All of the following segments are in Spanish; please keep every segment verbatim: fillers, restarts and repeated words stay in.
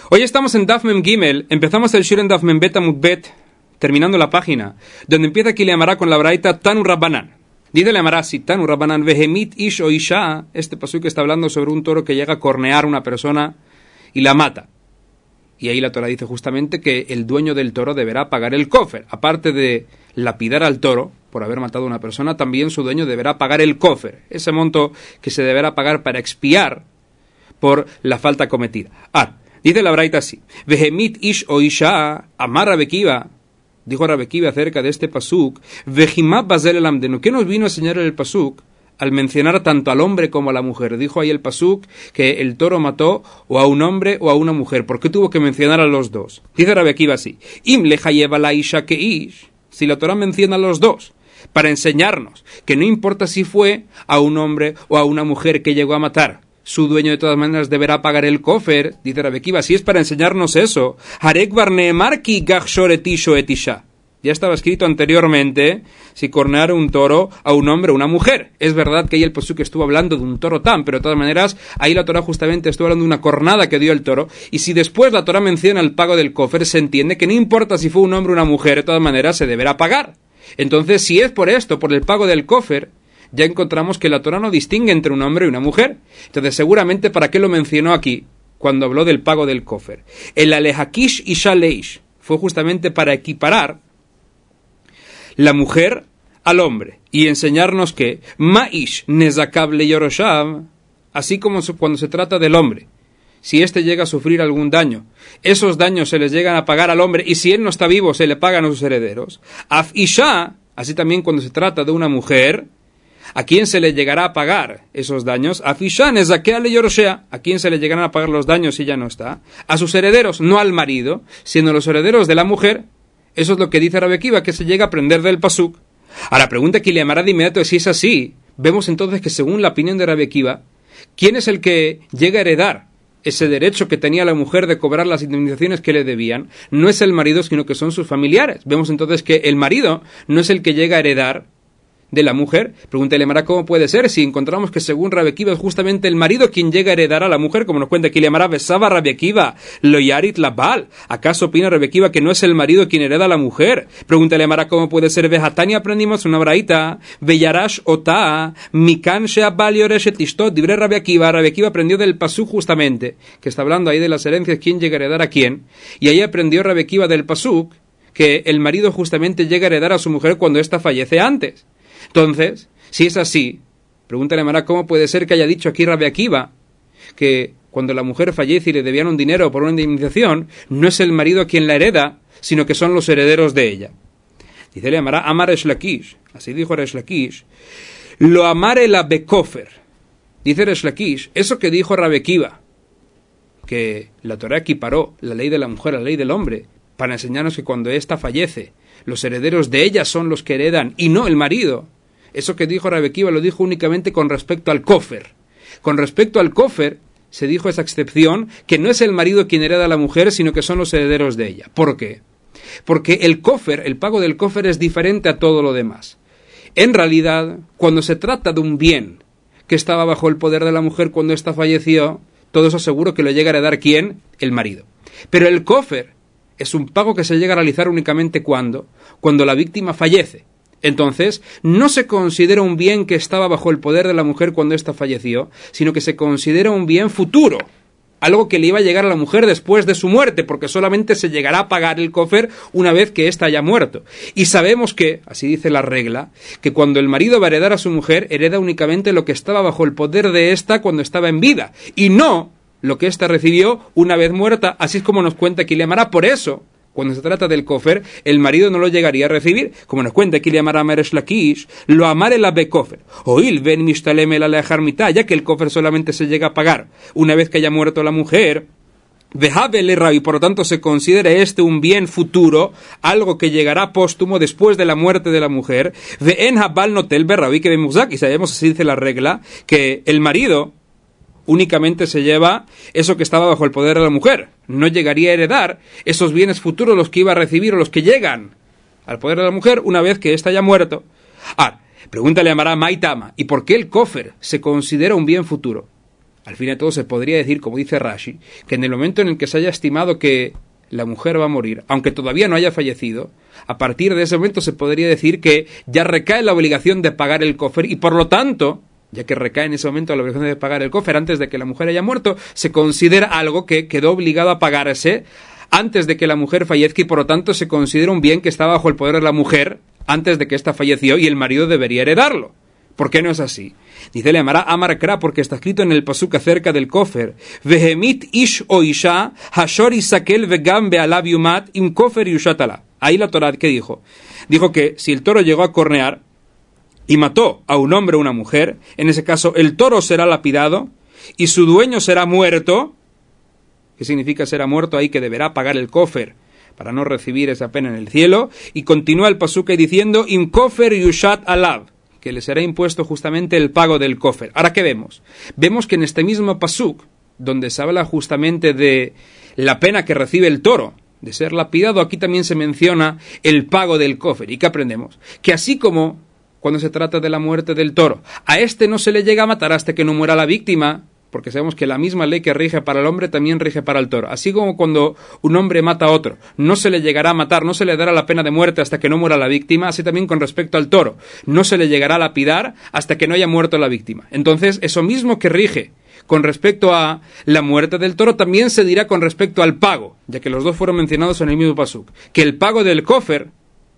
Hoy estamos en Daf Mem Gimel, empezamos el Shur en Daf Mem Bet Amud Bet, terminando la página, donde empieza aquí le amará con la braita Tanu Rabbanan. Dice le amará si Tanu Rabbanan Vehemit Ish o Isha, este pasuk está hablando sobre un toro que llega a cornear a una persona y la mata. Y ahí la Torah dice justamente que el dueño del toro deberá pagar el kofer. Aparte de lapidar al toro por haber matado a una persona, también su dueño deberá pagar el kofer, ese monto que se deberá pagar para expiar por la falta cometida. Ah, dice la braita así: Vehemit ish o isha, amar Rabbi Akiva, dijo Rabbi Akiva acerca de este pasuk, Vehimá bazel el amdenu. ¿Qué nos vino a enseñar el pasuk al mencionar tanto al hombre como a la mujer? Dijo ahí el pasuk que el toro mató o a un hombre o a una mujer. ¿Por qué tuvo que mencionar a los dos? Dice Rabbi Akiva así: Im lejayeva la isha que ish. Si la Torah menciona a los dos, para enseñarnos que no importa si fue a un hombre o a una mujer que llegó a matar, su dueño de todas maneras deberá pagar el kofer. Dice Rabbi Akiva, si es para enseñarnos eso, Harek bar neemar ki gachshor etisho etisha. Ya estaba escrito anteriormente si cornear un toro a un hombre o una mujer. Es verdad que ahí el pasuk estuvo hablando de un toro tam, pero de todas maneras ahí la Torah justamente estuvo hablando de una cornada que dio el toro. Y si después la Torah menciona el pago del kofer, se entiende que no importa si fue un hombre o una mujer, de todas maneras se deberá pagar. Entonces, si es por esto, por el pago del kofer, ya encontramos que la Torah no distingue entre un hombre y una mujer. Entonces, seguramente, ¿para qué lo mencionó aquí cuando habló del pago del kofer? El alehakish y shaleish fue justamente para equiparar la mujer al hombre y enseñarnos que ma'ish nezakab le yoroshav, así como cuando se trata del hombre, si éste llega a sufrir algún daño, esos daños se les llegan a pagar al hombre, y si él no está vivo se le pagan a sus herederos. Af isha, así también cuando se trata de una mujer, ¿a quién se le llegará a pagar esos daños? Af isha nezakea le yoroshea, ¿a quién se le llegarán a pagar los daños si ya no está? A sus herederos, no al marido, sino a los herederos de la mujer. Eso es lo que dice Rabbi Akiva, que se llega a aprender del pasuk. A la pregunta que le amará de inmediato es si es así. Vemos entonces que según la opinión de Rabbi Akiva, ¿quién es el que llega a heredar ese derecho que tenía la mujer de cobrar las indemnizaciones que le debían? No es el marido, sino que son sus familiares. Vemos entonces que el marido no es el que llega a heredar de la mujer. Pregúntale a Mara cómo puede ser si encontramos que según Rabbi Akiva es justamente el marido quien llega a heredar a la mujer, como nos cuenta aquí le Mara besaba Rabbi Akiva lo yarit la bal. ¿Acaso opina Rabbi Akiva que no es el marido quien hereda a la mujer? Pregúntale a Mara cómo puede ser. Vejatani aprendimos una braita veyarash ota mikan sheabal yoresh et ishto dibre Rabbi Akiva. Rabbi Akiva aprendió del pasuk justamente, que está hablando ahí de las herencias, quién llega a heredar a quién, y ahí aprendió Rabbi Akiva del pasuk que el marido justamente llega a heredar a su mujer cuando ésta fallece antes. Entonces, si es así, pregúntale a Mara cómo puede ser que haya dicho aquí Rabbi Akiva que cuando la mujer fallece y le debían un dinero por una indemnización, no es el marido a quien la hereda, sino que son los herederos de ella. Dice le Mara amar Resh Lakish, así dijo Resh Lakish, lo amare la bekofer. Dice Resh Lakish, eso que dijo Rabbi Akiva, que la Torah equiparó la ley de la mujer a la ley del hombre, para enseñarnos que cuando ésta fallece, los herederos de ella son los que heredan y no el marido. Eso que dijo Rabbi Akiva lo dijo únicamente con respecto al kofer. Con respecto al kofer se dijo esa excepción, que no es el marido quien hereda a la mujer, sino que son los herederos de ella. ¿Por qué? Porque el kofer, el pago del kofer es diferente a todo lo demás. En realidad, cuando se trata de un bien que estaba bajo el poder de la mujer cuando ésta falleció, todo eso seguro que lo llega a heredar ¿quién? El marido. Pero el kofer es un pago que se llega a realizar únicamente cuando, cuando la víctima fallece. Entonces, no se considera un bien que estaba bajo el poder de la mujer cuando ésta falleció, sino que se considera un bien futuro, algo que le iba a llegar a la mujer después de su muerte, porque solamente se llegará a pagar el kofer una vez que ésta haya muerto. Y sabemos que, así dice la regla, que cuando el marido va a heredar a su mujer, hereda únicamente lo que estaba bajo el poder de ésta cuando estaba en vida, y no lo que ésta recibió una vez muerta, así es como nos cuenta aquí le amará. Por eso, cuando se trata del kofer, el marido no lo llegaría a recibir, como nos cuenta aquí le amará Meresh Lakish, lo amare la bekofer, oil ven mishtalem el alejar mitad, ya que el kofer solamente se llega a pagar una vez que haya muerto la mujer, vejabel erra, y por lo tanto se considera este un bien futuro, algo que llegará póstumo después de la muerte de la mujer, ve en habal notel berrabi que bemuzak, y sabemos, así dice la regla, que el marido únicamente se lleva eso que estaba bajo el poder de la mujer. No llegaría a heredar esos bienes futuros, los que iba a recibir o los que llegan al poder de la mujer una vez que ésta haya muerto. Ah, pregúntale a Mará Maitama, ¿y por qué el kofer se considera un bien futuro? Al fin y al cabo se podría decir, como dice Rashi, que en el momento en el que se haya estimado que la mujer va a morir, aunque todavía no haya fallecido, a partir de ese momento se podría decir que ya recae la obligación de pagar el cofer y por lo tanto, ya que recae en ese momento la obligación de pagar el cofer antes de que la mujer haya muerto, se considera algo que quedó obligado a pagarse antes de que la mujer fallezca y por lo tanto se considera un bien que está bajo el poder de la mujer antes de que ésta falleció y el marido debería heredarlo. ¿Por qué no es así? Dice le amará Amar Kra porque está escrito en el pasuk acerca del kofer. Vehemit ish o isha hashor isakel vegam bealav yumat im kofer yushatala. Ahí la Torah, ¿qué dijo? Dijo que si el toro llegó a cornear y mató a un hombre o una mujer, en ese caso el toro será lapidado y su dueño será muerto. ¿Qué significa será muerto? Ahí que deberá pagar el kofer para no recibir esa pena en el cielo. Y continúa el pasuk diciendo im kofer yushat alav, que le será impuesto justamente el pago del kofer. Ahora, ¿qué vemos? Vemos que en este mismo pasuk, donde se habla justamente de la pena que recibe el toro, de ser lapidado, aquí también se menciona el pago del kofer. ¿Y qué aprendemos? Que así como cuando se trata de la muerte del toro, a este no se le llega a matar hasta que no muera la víctima, porque sabemos que la misma ley que rige para el hombre también rige para el toro. Así como cuando un hombre mata a otro, no se le llegará a matar, no se le dará la pena de muerte hasta que no muera la víctima, así también con respecto al toro, no se le llegará a lapidar hasta que no haya muerto la víctima. Entonces, eso mismo que rige con respecto a la muerte del toro, también se dirá con respecto al pago, ya que los dos fueron mencionados en el mismo pasuk, que el pago del kofer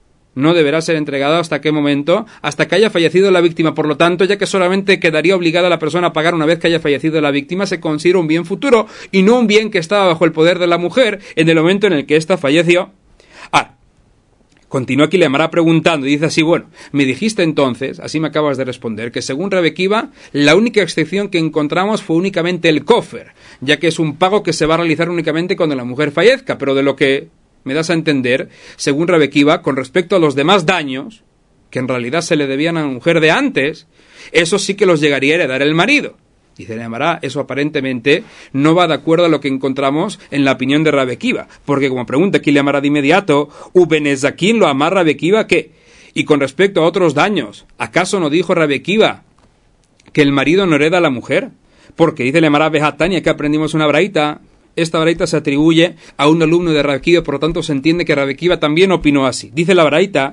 no deberá ser entregado hasta qué momento, hasta que haya fallecido la víctima. Por lo tanto, ya que solamente quedaría obligada la persona a pagar una vez que haya fallecido la víctima, se considera un bien futuro y no un bien que estaba bajo el poder de la mujer en el momento en el que ésta falleció. Ah, continúa aquí le amará preguntando y dice así, bueno, me dijiste entonces, así me acabas de responder, que según Rabbi Akiva, la única excepción que encontramos fue únicamente el kofer, ya que es un pago que se va a realizar únicamente cuando la mujer fallezca, pero de lo que me das a entender, según Rabbi Akiva, con respecto a los demás daños, que en realidad se le debían a la mujer de antes, eso sí que los llegaría a heredar el marido. Dice le amará, eso aparentemente no va de acuerdo a lo que encontramos en la opinión de Rabbi Akiva, porque como pregunta aquí le amará de inmediato, ¿Ubenezakin lo amar Rabbi Akiva qué? Y con respecto a otros daños, ¿acaso no dijo Rabbi Akiva que el marido no hereda a la mujer? Porque dice le amará Bejatania que aprendimos una braita. Esta braita se atribuye a un alumno de Rabbi Akiva, por lo tanto se entiende que Rabbi Akiva también opinó así. Dice la braita,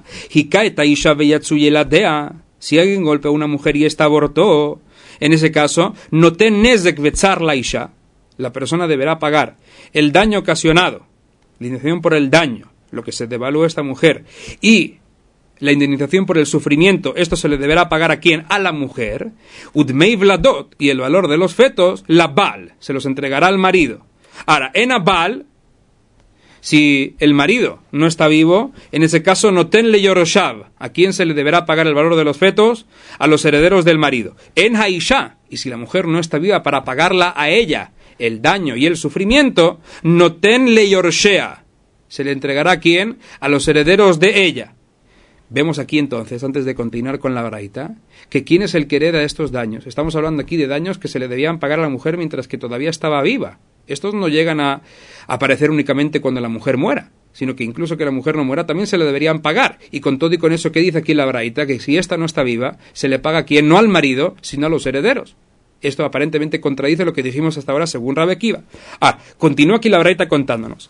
si alguien golpea a una mujer y ésta abortó, en ese caso, no ten nezek betzar la isha, la persona deberá pagar el daño ocasionado, la indemnización por el daño, lo que se devalúa a esta mujer, y la indemnización por el sufrimiento, esto se le deberá pagar a quién, a la mujer, udmei vladot, y el valor de los fetos, la bal, se los entregará al marido. Ahora, en Abal, si el marido no está vivo, en ese caso no tenle yoroshav, ¿a quién se le deberá pagar el valor de los fetos? A los herederos del marido. En Haisha, y si la mujer no está viva para pagarla a ella el daño y el sufrimiento, no tenle yorshea, se le entregará a quién? A los herederos de ella. Vemos aquí entonces, antes de continuar con la braita, que quién es el que hereda estos daños. Estamos hablando aquí de daños que se le debían pagar a la mujer mientras que todavía estaba viva. Estos no llegan a aparecer únicamente cuando la mujer muera, sino que incluso que la mujer no muera también se le deberían pagar. Y con todo y con eso que dice aquí la braita, que si ésta no está viva, se le paga a quien, no al marido, sino a los herederos. Esto aparentemente contradice lo que dijimos hasta ahora según Rabbi Akiva. Ah, continúa aquí la braita contándonos.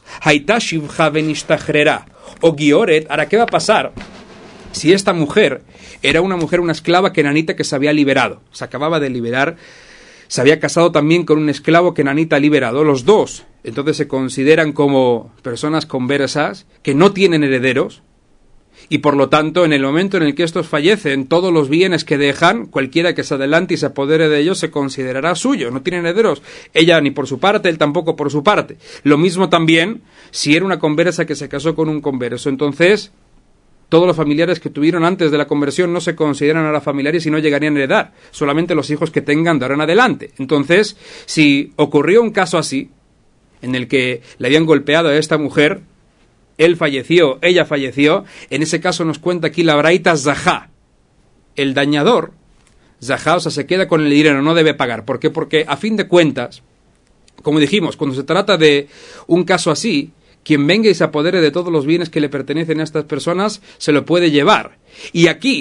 O Gioret, ahora, ¿qué va a pasar si esta mujer era una mujer, una esclava kenanita que se había liberado? Se acababa de liberar. Se había casado también con un esclavo kenanita liberado, los dos. Entonces se consideran como personas conversas que no tienen herederos y por lo tanto en el momento en el que estos fallecen, todos los bienes que dejan, cualquiera que se adelante y se apodere de ellos se considerará suyo, no tienen herederos. Ella ni por su parte, él tampoco por su parte. Lo mismo también si era una conversa que se casó con un converso. Entonces todos los familiares que tuvieron antes de la conversión no se consideran ahora familiares y no llegarían a heredar, solamente los hijos que tengan de ahora en adelante. Entonces, si ocurrió un caso así, en el que le habían golpeado a esta mujer, él falleció, ella falleció, en ese caso nos cuenta aquí la braita Zahá, el dañador, Zahá, o sea, se queda con el dinero, no debe pagar. ¿Por qué? Porque a fin de cuentas, como dijimos, cuando se trata de un caso así, quien venga y se apodere de todos los bienes que le pertenecen a estas personas, se lo puede llevar. Y aquí,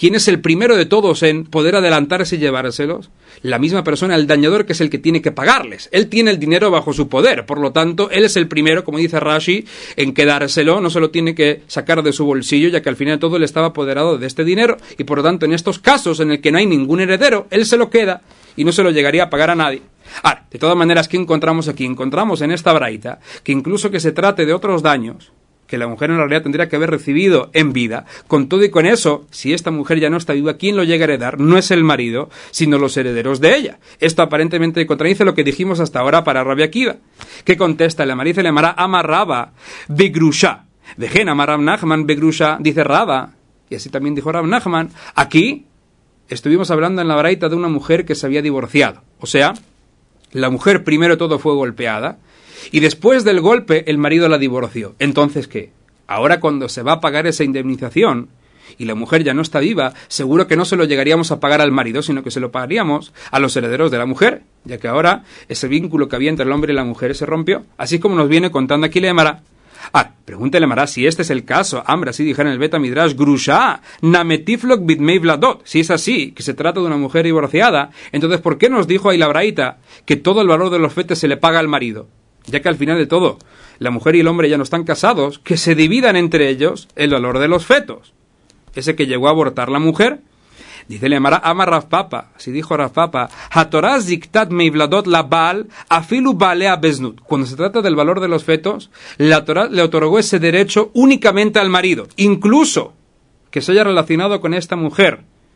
¿quién es el primero de todos en poder adelantarse y llevárselos? La misma persona, el dañador, que es el que tiene que pagarles. Él tiene el dinero bajo su poder, por lo tanto, él es el primero, como dice Rashi, en quedárselo, no se lo tiene que sacar de su bolsillo, ya que al final de todo él estaba apoderado de este dinero, y por lo tanto, en estos casos en el que no hay ningún heredero, él se lo queda y no se lo llegaría a pagar a nadie. Ahora, de todas maneras, ¿qué encontramos aquí? Encontramos en esta braita que incluso que se trate de otros daños que la mujer en realidad tendría que haber recibido en vida, con todo y con eso, si esta mujer ya no está viva, ¿quién lo llega a heredar? No es el marido, sino los herederos de ella. Esto aparentemente contradice lo que dijimos hasta ahora para Rabbi Akiva. ¿Qué contesta? La marido le llamará amarraba begrusha. Dejen amar Rav Nachman begrusha, dice Raba, y así también dijo Rav Nachman. Aquí estuvimos hablando en la braita de una mujer que se había divorciado. O sea, la mujer primero todo fue golpeada, y después del golpe el marido la divorció. Entonces, ¿qué? Ahora cuando se va a pagar esa indemnización y la mujer ya no está viva, seguro que no se lo llegaríamos a pagar al marido, sino que se lo pagaríamos a los herederos de la mujer, ya que ahora ese vínculo que había entre el hombre y la mujer se rompió. Así como nos viene contando aquí Lemara. Ah, pregúntele Mará si este es el caso. Ambra, así dijera en el Beta Midrash, Grusha, Nametiflok Bitmei Vladot. Si es así, que se trata de una mujer divorciada, entonces ¿por qué nos dijo ahí la braita que todo el valor de los fetes se le paga al marido? Ya que al final de todo, la mujer y el hombre ya no están casados, que se dividan entre ellos el valor de los fetos. Ese que llegó a abortar la mujer, dice Lemara, ama Rav Papa, así dijo Rav Papa, Hatorah ziktat meivladot la Baal, afilu Baalea beznut. Cuando se trata del valor de los fetos, la Torah le otorgó ese derecho únicamente al marido, incluso que se haya relacionado con esta mujer,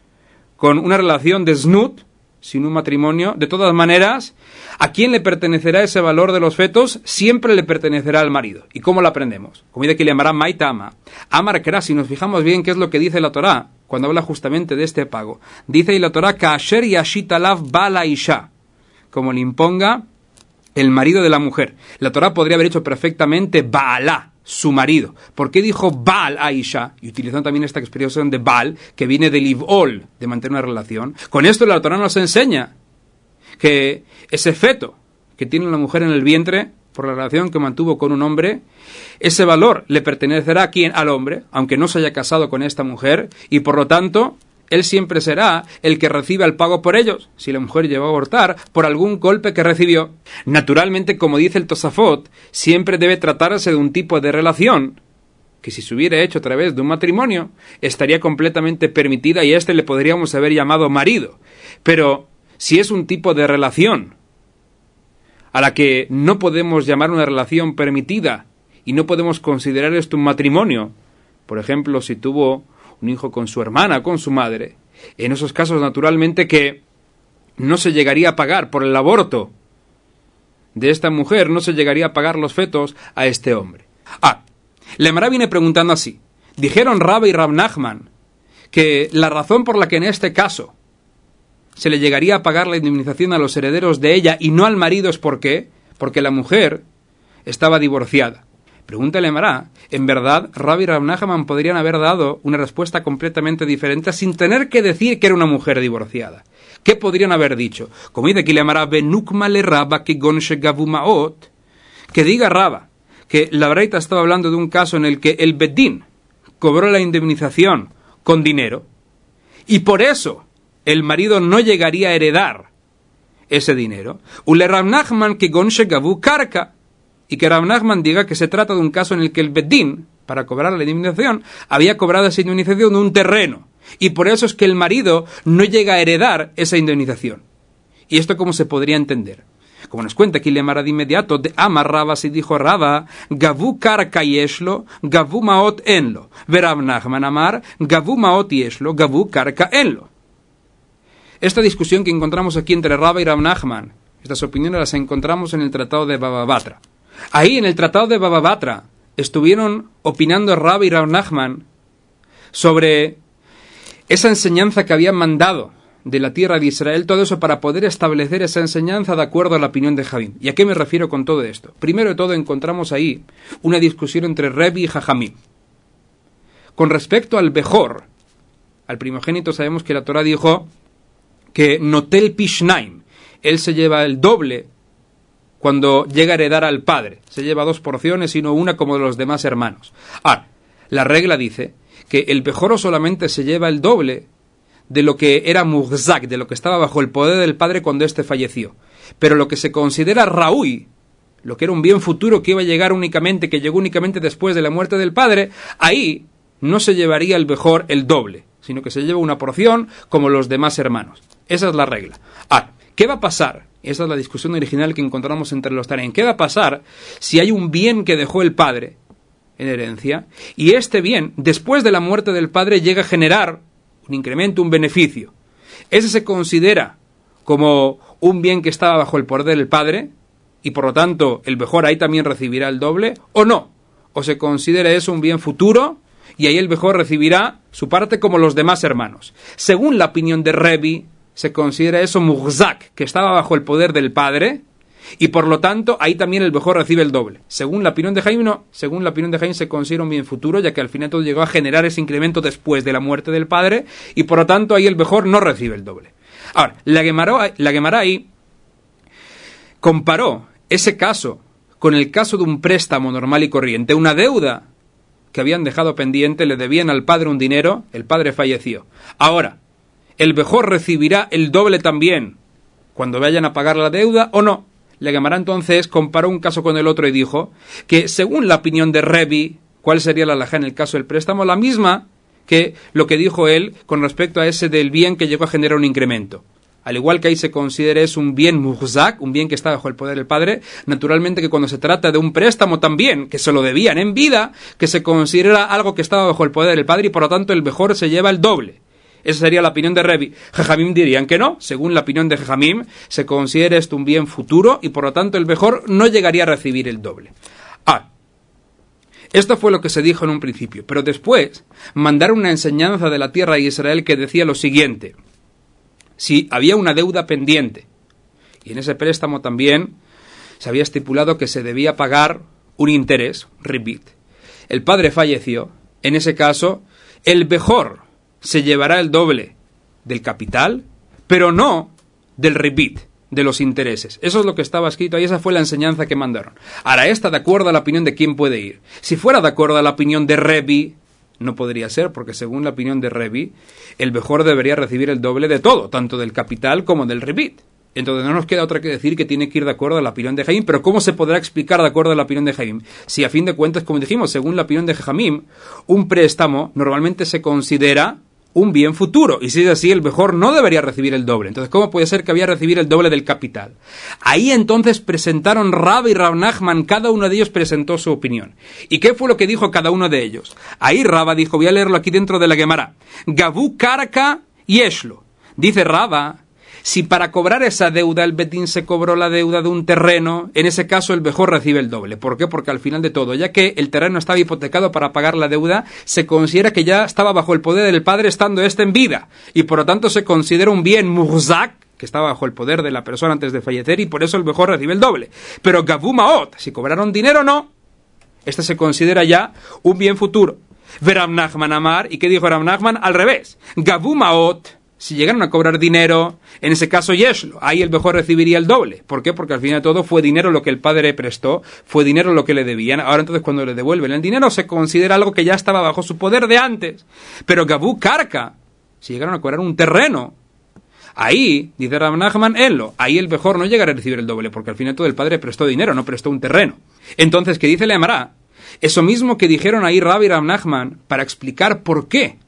con una relación de znut, sin un matrimonio. De todas maneras, ¿a quién le pertenecerá ese valor de los fetos? Siempre le pertenecerá al marido. ¿Y cómo lo aprendemos? Como dice que le llamará Maitama. Amar Kra, si nos fijamos bien qué es lo que dice la Torá, cuando habla justamente de este pago. Dice y la Torá, Kasher yashit alav bala isha, como le imponga el marido de la mujer. La Torá podría haber hecho perfectamente Baalá, su marido. ¿Por qué dijo Baal a Isha? Y utilizando también esta expresión de Baal, que viene de Livol, de mantener una relación. Con esto la Torá nos enseña que ese feto que tiene la mujer en el vientre, por la relación que mantuvo con un hombre, ese valor le pertenecerá a quien, al hombre, aunque no se haya casado con esta mujer, y por lo tanto, él siempre será el que reciba el pago por ellos, si la mujer llegó a abortar, por algún golpe que recibió. Naturalmente, como dice el Tosafot, siempre debe tratarse de un tipo de relación que si se hubiera hecho a través de un matrimonio, estaría completamente permitida y a este le podríamos haber llamado marido. Pero si es un tipo de relación a la que no podemos llamar una relación permitida y no podemos considerar esto un matrimonio, por ejemplo, si tuvo un hijo con su hermana, con su madre, en esos casos naturalmente que no se llegaría a pagar por el aborto de esta mujer, no se llegaría a pagar los fetos a este hombre. Ah, la Emara viene preguntando así. Dijeron Rabba y Rav Nachman que la razón por la que en este caso se le llegaría a pagar la indemnización a los herederos de ella y no al marido es ¿por qué? Porque la mujer estaba divorciada. Pregúntale a Mará, en verdad, Rabbi y Rav Nachman podrían haber dado una respuesta completamente diferente sin tener que decir que era una mujer divorciada. ¿Qué podrían haber dicho? Como dice aquí le Mará, Benukma le Rabba que gonche gavu maot, que diga Rabba que la Braita estaba hablando de un caso en el que el Bedín cobró la indemnización con dinero y por eso el marido no llegaría a heredar ese dinero. Ule Rav Nachman que gonche gavu karka, y que Rav Nachman diga que se trata de un caso en el que el Bedín, para cobrar la indemnización, había cobrado esa indemnización de un terreno, y por eso es que el marido no llega a heredar esa indemnización. ¿Y esto cómo se podría entender? Como nos cuenta aquí Lemara de inmediato, de Amar Raba si dijo Raba, Gavu karka yeshlo, Gavu maot enlo, ve Rav Nachman Amar, Gavu maot yeshlo, Gavu karka enlo. Esta discusión que encontramos aquí entre Raba y Rav Nachman, estas opiniones las encontramos en el Tratado de Baba Batra. Ahí, en el Tratado de Baba Batra, estuvieron opinando Rabba y Rav Nachman sobre esa enseñanza que habían mandado de la tierra de Israel, todo eso para poder establecer esa enseñanza de acuerdo a la opinión de Javim. ¿Y a qué me refiero con todo esto? Primero de todo encontramos ahí una discusión entre Rebbe y Jajamim. Con respecto al Bejor, al primogénito, sabemos que la Torah dijo que Notel Pishnaim, él se lleva el doble cuando llega a heredar al padre. Se lleva dos porciones y no una como de los demás hermanos. Ahora, la regla dice que el Bejoro solamente se lleva el doble de lo que era muhzak, de lo que estaba bajo el poder del padre cuando éste falleció. Pero lo que se considera raúi, lo que era un bien futuro que iba a llegar únicamente, que llegó únicamente después de la muerte del padre, ahí no se llevaría el mejor el doble, sino que se lleva una porción como los demás hermanos. Esa es la regla. Ah, ¿qué va a pasar? Esa es la discusión original que encontramos entre los Tanaim. ¿Qué va a pasar si hay un bien que dejó el padre en herencia y este bien, después de la muerte del padre, llega a generar un incremento, un beneficio? ¿Ese se considera como un bien que estaba bajo el poder del padre y por lo tanto el mejor ahí también recibirá el doble o no? ¿O se considera eso un bien futuro y ahí el mejor recibirá su parte como los demás hermanos? Según la opinión de Rebbe, se considera eso muhzak, que estaba bajo el poder del padre, y por lo tanto ahí también el mejor recibe el doble. Según la opinión de Jaim, no. Según la opinión de Jaim se considera un bien futuro, ya que al final todo llegó a generar ese incremento después de la muerte del padre, y por lo tanto ahí el mejor no recibe el doble. Ahora, la Gemara, la Gemara ahí comparó ese caso con el caso de un préstamo normal y corriente, una deuda que habían dejado pendiente, le debían al padre un dinero, el padre falleció. Ahora, ¿el mejor recibirá el doble también cuando vayan a pagar la deuda o no? La Gemara entonces comparó un caso con el otro y dijo que según la opinión de Rebbe, ¿cuál sería la halajá en el caso del préstamo? La misma que lo que dijo él con respecto a ese del bien que llegó a generar un incremento. Al igual que ahí se considera es un bien muhzak, un bien que está bajo el poder del padre, naturalmente que cuando se trata de un préstamo también, que se lo debían en vida, que se considera algo que estaba bajo el poder del padre y por lo tanto el mejor se lleva el doble. Esa sería la opinión de Rebbe. Jajamim dirían que no. Según la opinión de Jajamim, se considera esto un bien futuro y por lo tanto el mejor no llegaría a recibir el doble. Ah, esto fue lo que se dijo en un principio, pero después mandaron una enseñanza de la tierra de Israel que decía lo siguiente: si había una deuda pendiente y en ese préstamo también se había estipulado que se debía pagar un interés, ribit, el padre falleció, en ese caso el mejor se llevará el doble del capital, pero no del ribit, de los intereses. Eso es lo que estaba escrito ahí, esa fue la enseñanza que mandaron. Ahora, esta de acuerdo a la opinión de quién puede ir. Si fuera de acuerdo a la opinión de Rebbe, no podría ser, porque según la opinión de Rebbe, el mejor debería recibir el doble de todo, tanto del capital como del ribit. Entonces no nos queda otra que decir que tiene que ir de acuerdo a la opinión de Jaim. Pero ¿cómo se podrá explicar de acuerdo a la opinión de Jaim? Si a fin de cuentas, como dijimos, según la opinión de Jamim, un préstamo normalmente se considera un bien futuro, y si es así, el mejor no debería recibir el doble. Entonces, ¿cómo puede ser que había recibir el doble del capital? Ahí entonces presentaron Rava y Rav Nachman, cada uno de ellos presentó su opinión. ¿Y qué fue lo que dijo cada uno de ellos? Ahí Rava dijo, voy a leerlo aquí dentro de la Gemara, Gavu Karaka Yeshlo. Dice Rava, si para cobrar esa deuda el Betín se cobró la deuda de un terreno, en ese caso el mejor recibe el doble. ¿Por qué? Porque al final de todo, ya que el terreno estaba hipotecado para pagar la deuda, se considera que ya estaba bajo el poder del padre estando éste en vida, y por lo tanto se considera un bien muhzak, que estaba bajo el poder de la persona antes de fallecer, y por eso el mejor recibe el doble. Pero Gavu Maot, si cobraron dinero no, este se considera ya un bien futuro. Rav Nachman Amar, ¿y qué dijo Rav Nachman? Al revés, Gavu Maot, si llegaron a cobrar dinero, en ese caso Yeshlo, ahí el mejor recibiría el doble. ¿Por qué? Porque al final de todo fue dinero lo que el padre prestó, fue dinero lo que le debían. Ahora entonces cuando le devuelven el dinero se considera algo que ya estaba bajo su poder de antes. Pero Gabu Karka, si llegaron a cobrar un terreno, ahí, dice Rav Nachman, enlo, ahí el mejor no llegará a recibir el doble, porque al final todo el padre prestó dinero, no prestó un terreno. Entonces, ¿qué dice la Emara? Eso mismo que dijeron ahí Rava y Rav Nachman para explicar por qué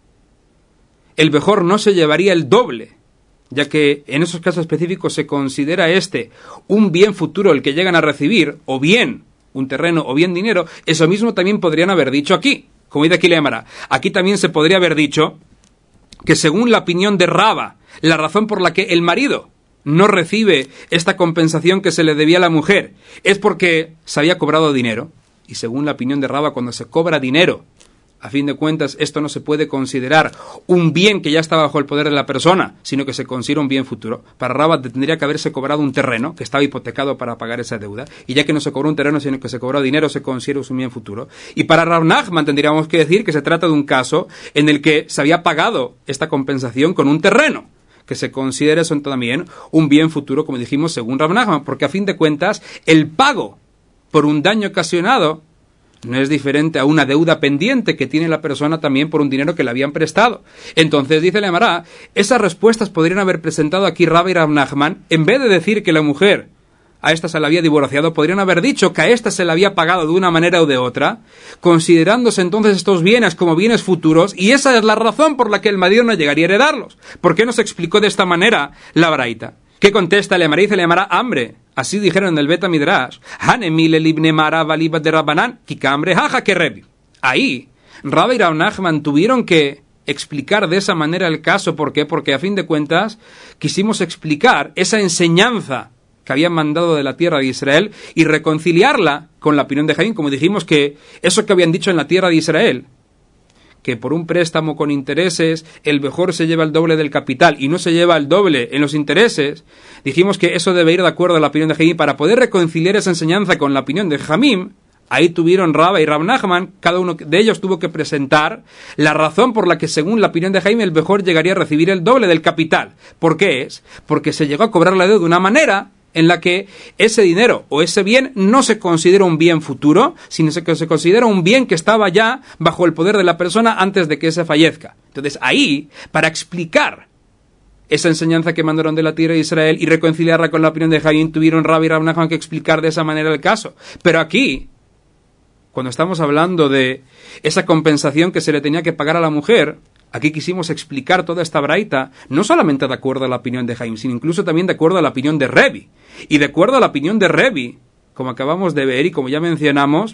el mejor no se llevaría el doble, ya que en esos casos específicos se considera este un bien futuro el que llegan a recibir, o bien un terreno o bien dinero. Eso mismo también podrían haber dicho aquí, como dice aquí la Gemara. Aquí también se podría haber dicho que según la opinión de Rava, la razón por la que el marido no recibe esta compensación que se le debía a la mujer es porque se había cobrado dinero, y según la opinión de Rava, cuando se cobra dinero, a fin de cuentas, esto no se puede considerar un bien que ya está bajo el poder de la persona, sino que se considera un bien futuro. Para Rava tendría que haberse cobrado un terreno que estaba hipotecado para pagar esa deuda, y ya que no se cobró un terreno, sino que se cobró dinero, se considera un bien futuro. Y para Rav Nachman tendríamos que decir que se trata de un caso en el que se había pagado esta compensación con un terreno, que se considera eso también un bien futuro, como dijimos, según Rav Nachman, porque a fin de cuentas, el pago por un daño ocasionado no es diferente a una deuda pendiente que tiene la persona también por un dinero que le habían prestado. Entonces, dice la Emara, esas respuestas podrían haber presentado aquí Rabba y Rav Nachman, en vez de decir que la mujer a esta se la había divorciado, podrían haber dicho que a esta se la había pagado de una manera o de otra, considerándose entonces estos bienes como bienes futuros, y esa es la razón por la que el marido no llegaría a heredarlos. ¿Por qué no se explicó de esta manera la braita? ¿Qué contesta el Emara? Dice el Emara, hambre. Así dijeron en el Beta Midrash, Hanemile libne mara valibat de Rabbanan, kikambre jaja que rebi. Ahí, Rabba y Rav Nachman tuvieron que explicar de esa manera el caso. ¿Por qué? Porque a fin de cuentas quisimos explicar esa enseñanza que habían mandado de la tierra de Israel y reconciliarla con la opinión de Jaim, como dijimos que eso que habían dicho en la tierra de Israel, que por un préstamo con intereses el mejor se lleva el doble del capital y no se lleva el doble en los intereses, dijimos que eso debe ir de acuerdo a la opinión de Jaim. Para poder reconciliar esa enseñanza con la opinión de Jamim, ahí tuvieron Rabba y Rav Nachman, cada uno de ellos tuvo que presentar la razón por la que según la opinión de Jaim el mejor llegaría a recibir el doble del capital. ¿Por qué es? Porque se llegó a cobrar la deuda de una manera en la que ese dinero o ese bien no se considera un bien futuro, sino que se considera un bien que estaba ya bajo el poder de la persona antes de que se fallezca. Entonces ahí, para explicar esa enseñanza que mandaron de la tierra de Israel y reconciliarla con la opinión de Jaim, tuvieron Rabba y Rav Nachman que explicar de esa manera el caso. Pero aquí, cuando estamos hablando de esa compensación que se le tenía que pagar a la mujer, aquí quisimos explicar toda esta braita, no solamente de acuerdo a la opinión de Jaim, sino incluso también de acuerdo a la opinión de Revi. Y de acuerdo a la opinión de Revi, como acabamos de ver y como ya mencionamos,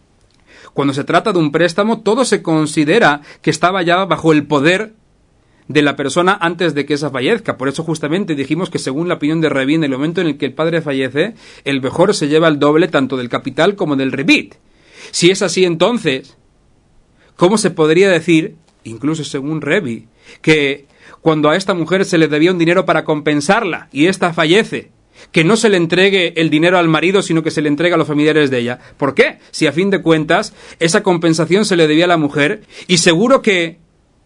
cuando se trata de un préstamo, todo se considera que estaba ya bajo el poder de la persona antes de que esa fallezca. Por eso justamente dijimos que según la opinión de Revi, en el momento en el que el padre fallece, el mejor se lleva el doble tanto del capital como del rebit. Si es así, entonces, ¿cómo se podría decir, incluso según Revi, que cuando a esta mujer se le debía un dinero para compensarla y ésta fallece, que no se le entregue el dinero al marido, sino que se le entregue a los familiares de ella? ¿Por qué? Si a fin de cuentas esa compensación se le debía a la mujer, y seguro que,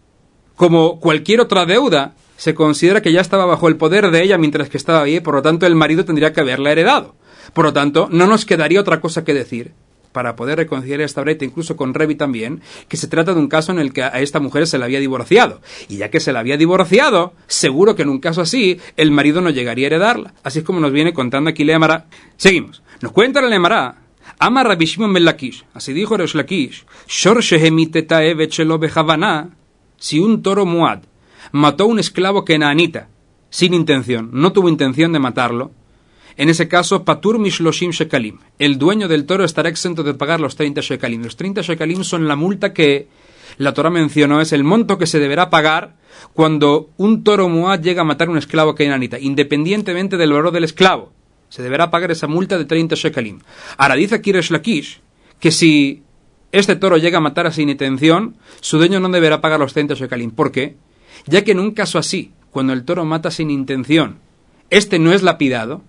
como cualquier otra deuda, se considera que ya estaba bajo el poder de ella mientras que estaba ahí, por lo tanto el marido tendría que haberla heredado. Por lo tanto, no nos quedaría otra cosa que decir, para poder reconciliar esta brecha, incluso con Revi también, que se trata de un caso en el que a esta mujer se la había divorciado. Y ya que se la había divorciado, seguro que en un caso así, el marido no llegaría a heredarla. Así es como nos viene contando aquí la Emara. Seguimos. Nos cuenta la Emara, Amar Rabbi Shimon ben Lakish, así dijo Resh Lakish, Shor shehemiteta evet shelo behavana, si un toro muad mató a un esclavo kenaanita, sin intención, no tuvo intención de matarlo, en ese caso, patur mishloshim shekalim. El dueño del toro estará exento de pagar los treinta shekalim. Los treinta shekalim son la multa que la Torah mencionó, es el monto que se deberá pagar cuando un toro muad llega a matar a un esclavo kenanita, independientemente del valor del esclavo. Se deberá pagar esa multa de treinta shekalim. Ahora dice aquí Resh Lakish que si este toro llega a matar sin intención, su dueño no deberá pagar los treinta shekalim. ¿Por qué? Ya que en un caso así, cuando el toro mata sin intención, este no es lapidado,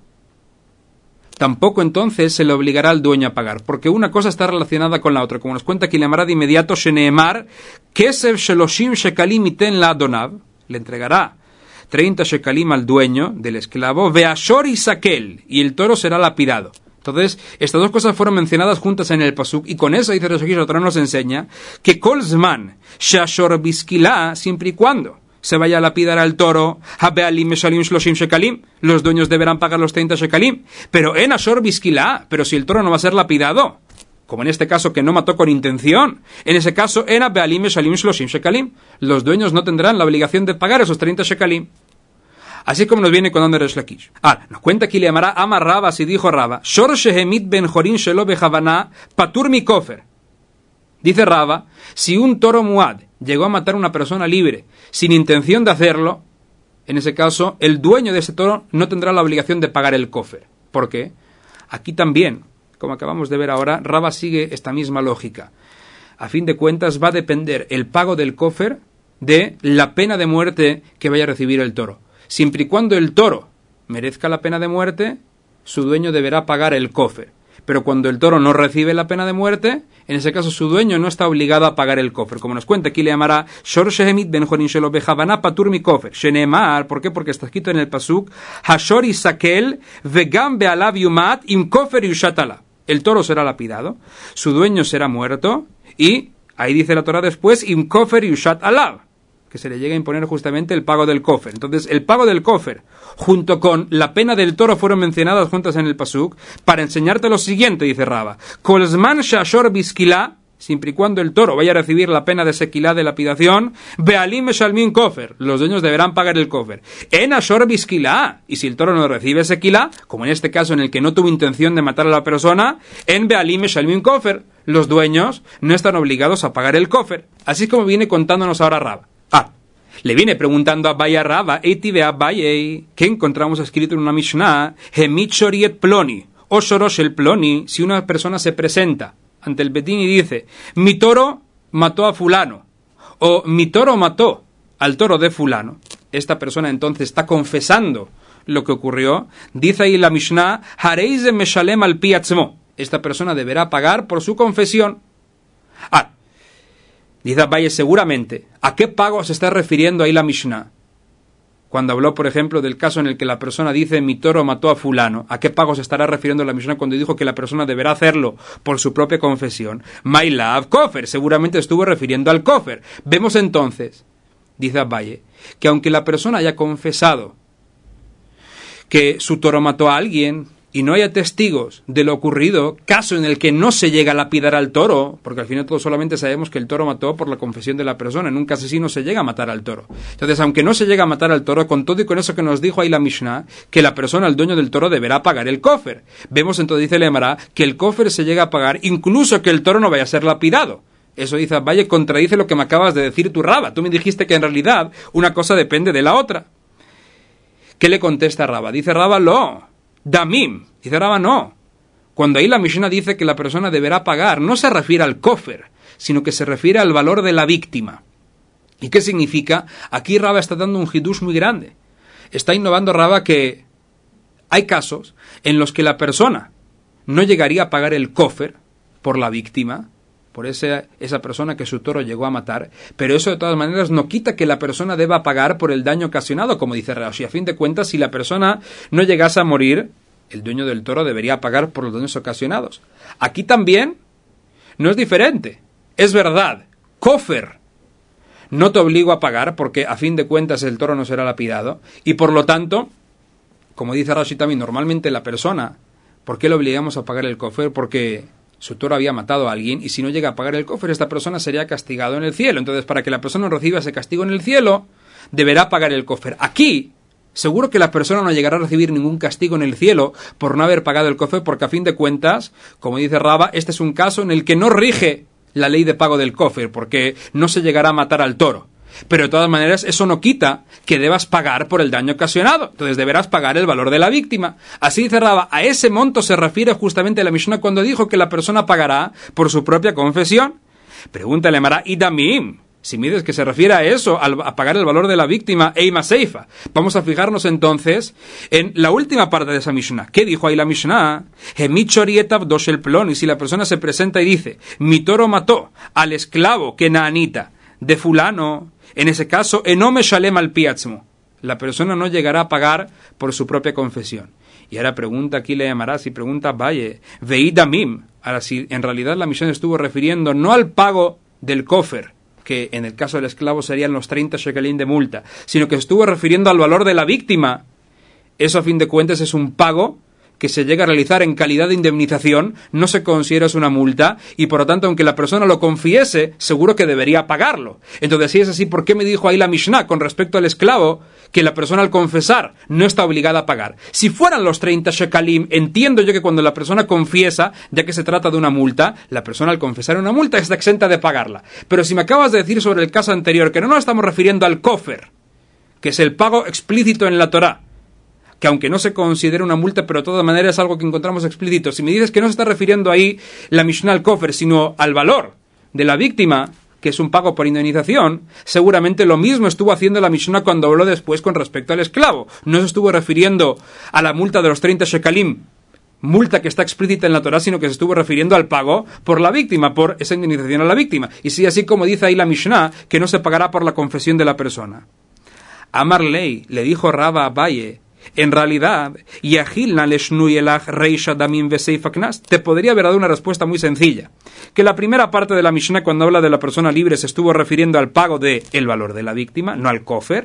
tampoco entonces se le obligará al dueño a pagar, porque una cosa está relacionada con la otra. Como nos cuenta aquí la Emara de inmediato, Sheneemar, Kesev Sheloshim Shekalim iten la Adonav, le entregará treinta shekalim al dueño del esclavo, Veashor y Sakel, y el toro será lapidado. Entonces, estas dos cosas fueron mencionadas juntas en el pasuk, y con eso, dice Resh Lakish, otra nos enseña que Kol Zman Shashor Biskila, siempre y cuando se vaya a lapidar al toro, los dueños deberán pagar los treinta shekalim, pero en Ashor Biskila, pero si el toro no va a ser lapidado, como en este caso que no mató con intención, en ese caso en Abealim Shalim Shloshim shekalim, los dueños no tendrán la obligación de pagar esos treinta shekalim. Así como nos viene con Resh Lakish. Ahora, nos cuenta aquí le llamará Ama Raba, si dijo Raba, Shor Shehemit ben Jorin Shelo Behavana Patur mi Kofer. Dice Raba, si un toro muad llegó a matar a una persona libre sin intención de hacerlo, en ese caso, el dueño de ese toro no tendrá la obligación de pagar el kofer. ¿Por qué? Aquí también, como acabamos de ver ahora, Raba sigue esta misma lógica. A fin de cuentas, va a depender el pago del kofer de la pena de muerte que vaya a recibir el toro. Siempre y cuando el toro merezca la pena de muerte, su dueño deberá pagar el kofer. Pero cuando el toro no recibe la pena de muerte, en ese caso su dueño no está obligado a pagar el kofer. Como nos cuenta aquí le llamará Shor Shehemit ben Jorin Shelo Behavana Patur mi kofer. Sheneemar, ¿por qué? Porque está escrito en el pasuk Hashor Isakel vegam bealav yumat im kofer yushatala. el toro será lapidado, su dueño será muerto, y ahí dice la Torá después, im kofer yushat alav, que se le llega a imponer justamente el pago del kofer. Entonces, el pago del kofer, junto con la pena del toro, fueron mencionadas juntas en el pasuk, para enseñarte lo siguiente, dice Raba, kolzman shashor biskila, siempre y cuando el toro vaya a recibir la pena de sequilá de lapidación, bealim meshalmin kofer, los dueños deberán pagar el kofer. En ashor biskilá, y si el toro no recibe sequilá, como en este caso en el que no tuvo intención de matar a la persona, en bealim meshalmin kofer, los dueños no están obligados a pagar el kofer. Así es como viene contándonos ahora Raba. Ah, le viene preguntando a Abaye a Raba, Eitive Abaye, que encontramos escrito en una Mishnah, Hemit shoriet ploni, o shorosh el ploni, si una persona se presenta ante el Betín y dice, mi toro mató a fulano, o mi toro mató al toro de fulano, esta persona entonces está confesando lo que ocurrió, dice ahí la Mishnah, hareis meshalem al pi atzmo, esta persona deberá pagar por su confesión. Ah, dice Abaye seguramente, ¿a qué pago se está refiriendo ahí la Mishnah? Cuando habló, por ejemplo, del caso en el que la persona dice mi toro mató a fulano, ¿a qué pago se estará refiriendo la Mishnah cuando dijo que la persona deberá hacerlo por su propia confesión? My love kofer, seguramente estuvo refiriendo al kofer. Vemos entonces, dice Abaye, que aunque la persona haya confesado que su toro mató a alguien y no haya testigos de lo ocurrido, caso en el que no se llega a lapidar al toro, porque al final todos solamente sabemos que el toro mató por la confesión de la persona, en un caso así no se llega a matar al toro. Entonces, aunque no se llega a matar al toro, con todo y con eso que nos dijo ahí la Mishnah, que la persona, el dueño del toro, deberá pagar el kofer. Vemos entonces, dice el Emara, que el kofer se llega a pagar incluso que el toro no vaya a ser lapidado. Eso, dice Abaye, contradice lo que me acabas de decir tu Raba. Tú me dijiste que en realidad una cosa depende de la otra. ¿Qué le contesta Raba? Dice Raba, lo... Damim, dice Raba, no. Cuando ahí la Mishnah dice que la persona deberá pagar, no se refiere al kofer, sino que se refiere al valor de la víctima. ¿Y qué significa? Aquí Raba está dando un hidush muy grande. Está innovando Raba que hay casos en los que la persona no llegaría a pagar el kofer por la víctima, por ese, esa persona que su toro llegó a matar, pero eso de todas maneras no quita que la persona deba pagar por el daño ocasionado, como dice Rashi. A fin de cuentas, si la persona no llegase a morir, el dueño del toro debería pagar por los daños ocasionados. Aquí también no es diferente. Es verdad, kofer no te obligo a pagar porque a fin de cuentas el toro no será lapidado, y por lo tanto, como dice Rashi también, normalmente la persona, ¿por qué le obligamos a pagar el kofer? Porque su toro había matado a alguien, y si no llega a pagar el kofer, esta persona sería castigado en el cielo. Entonces, para que la persona reciba ese castigo en el cielo, deberá pagar el kofer. Aquí, seguro que la persona no llegará a recibir ningún castigo en el cielo por no haber pagado el kofer, porque a fin de cuentas, como dice Raba, este es un caso en el que no rige la ley de pago del kofer, porque no se llegará a matar al toro. Pero de todas maneras eso no quita que debas pagar por el daño ocasionado. Entonces deberás pagar el valor de la víctima. Así dice Raba, a ese monto se refiere justamente la Mishnah cuando dijo que la persona pagará por su propia confesión. Pregúntale a Mara, y Damim, si me dices que se refiere a eso, a pagar el valor de la víctima, Eima Seifa. Vamos a fijarnos entonces en la última parte de esa Mishnah. ¿Qué dijo ahí la Mishnah? Hemichorietav doshel plon, y si la persona se presenta y dice, mi toro mató al esclavo que naanita de fulano, en ese caso, enome shalem al piatzmo, la persona no llegará a pagar por su propia confesión. Y ahora pregunta aquí le llamará, si pregunta Valle, veidamim, ahora si en realidad la Mishnah estuvo refiriendo no al pago del kofer, que en el caso del esclavo serían los treinta shekelim de multa, sino que estuvo refiriendo al valor de la víctima. Eso a fin de cuentas es un pago que se llega a realizar en calidad de indemnización, no se considera una multa, y por lo tanto, aunque la persona lo confiese, seguro que debería pagarlo. Entonces, si es así, ¿por qué me dijo ahí la Mishnah con respecto al esclavo que la persona al confesar no está obligada a pagar? Si fueran los treinta shekalim, entiendo yo que cuando la persona confiesa, ya que se trata de una multa, la persona al confesar una multa está exenta de pagarla. Pero si me acabas de decir sobre el caso anterior que no nos estamos refiriendo al kofer, que es el pago explícito en la Torá, que aunque no se considera una multa, pero de todas maneras es algo que encontramos explícito. Si me dices que no se está refiriendo ahí la Mishnah al kofer, sino al valor de la víctima, que es un pago por indemnización, seguramente lo mismo estuvo haciendo la Mishnah cuando habló después con respecto al esclavo. No se estuvo refiriendo a la multa de los treinta shekalim, multa que está explícita en la Torá, sino que se estuvo refiriendo al pago por la víctima, por esa indemnización a la víctima. Y sí, así como dice ahí la Mishnah, que no se pagará por la confesión de la persona. Amar Lei, le dijo Raba a Abaye, En realidad, te podría haber dado una respuesta muy sencilla. Que la primera parte de la Mishnah, cuando habla de la persona libre, se estuvo refiriendo al pago del valor de la víctima, no al kofer.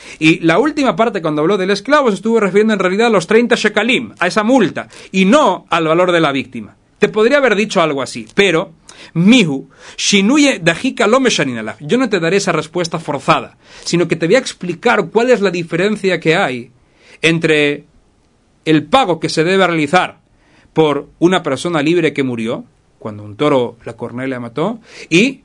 Y la última parte, cuando habló del esclavo, se estuvo refiriendo en realidad a los treinta shekalim, a esa multa, y no al valor de la víctima. Te podría haber dicho algo así, pero Mihu, shinuye dajika lo meshaninalaf. Yo no te daré esa respuesta forzada, sino que te voy a explicar cuál es la diferencia que hay entre el pago que se debe realizar por una persona libre que murió, cuando un toro la cornea le mató, y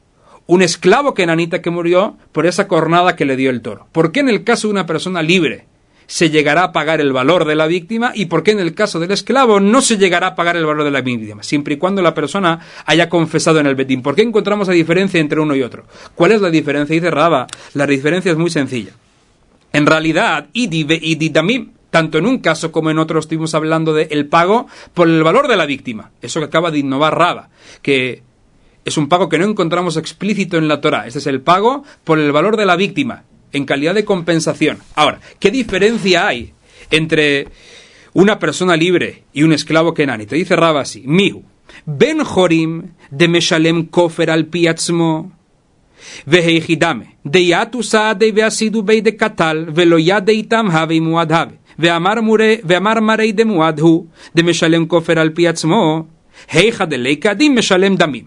un esclavo kenanita que murió por esa cornada que le dio el toro. ¿Por qué en el caso de una persona libre se llegará a pagar el valor de la víctima y por qué en el caso del esclavo no se llegará a pagar el valor de la víctima, siempre y cuando la persona haya confesado en el betín? ¿Por qué encontramos la diferencia entre uno y otro? ¿Cuál es la diferencia? Dice Raba, la diferencia es muy sencilla. En realidad, ididamim, tanto en un caso como en otro estuvimos hablando del pago por el valor de la víctima. Eso que acaba de innovar Raba, que es un pago que no encontramos explícito en la Torá. Este es el pago por el valor de la víctima, en calidad de compensación. Ahora, ¿qué diferencia hay entre una persona libre y un esclavo kenani? Te dice Raba así, Mihu, ben jorim de meshalem kofer al piatzmo, veheichidame, de yatusa de veasidu bei de katal, veloya de itam have muad have, veamar mure, veamar marei de muadhu, de meshalem kofer al piatzmo, heicha de leikadim meshalem damim.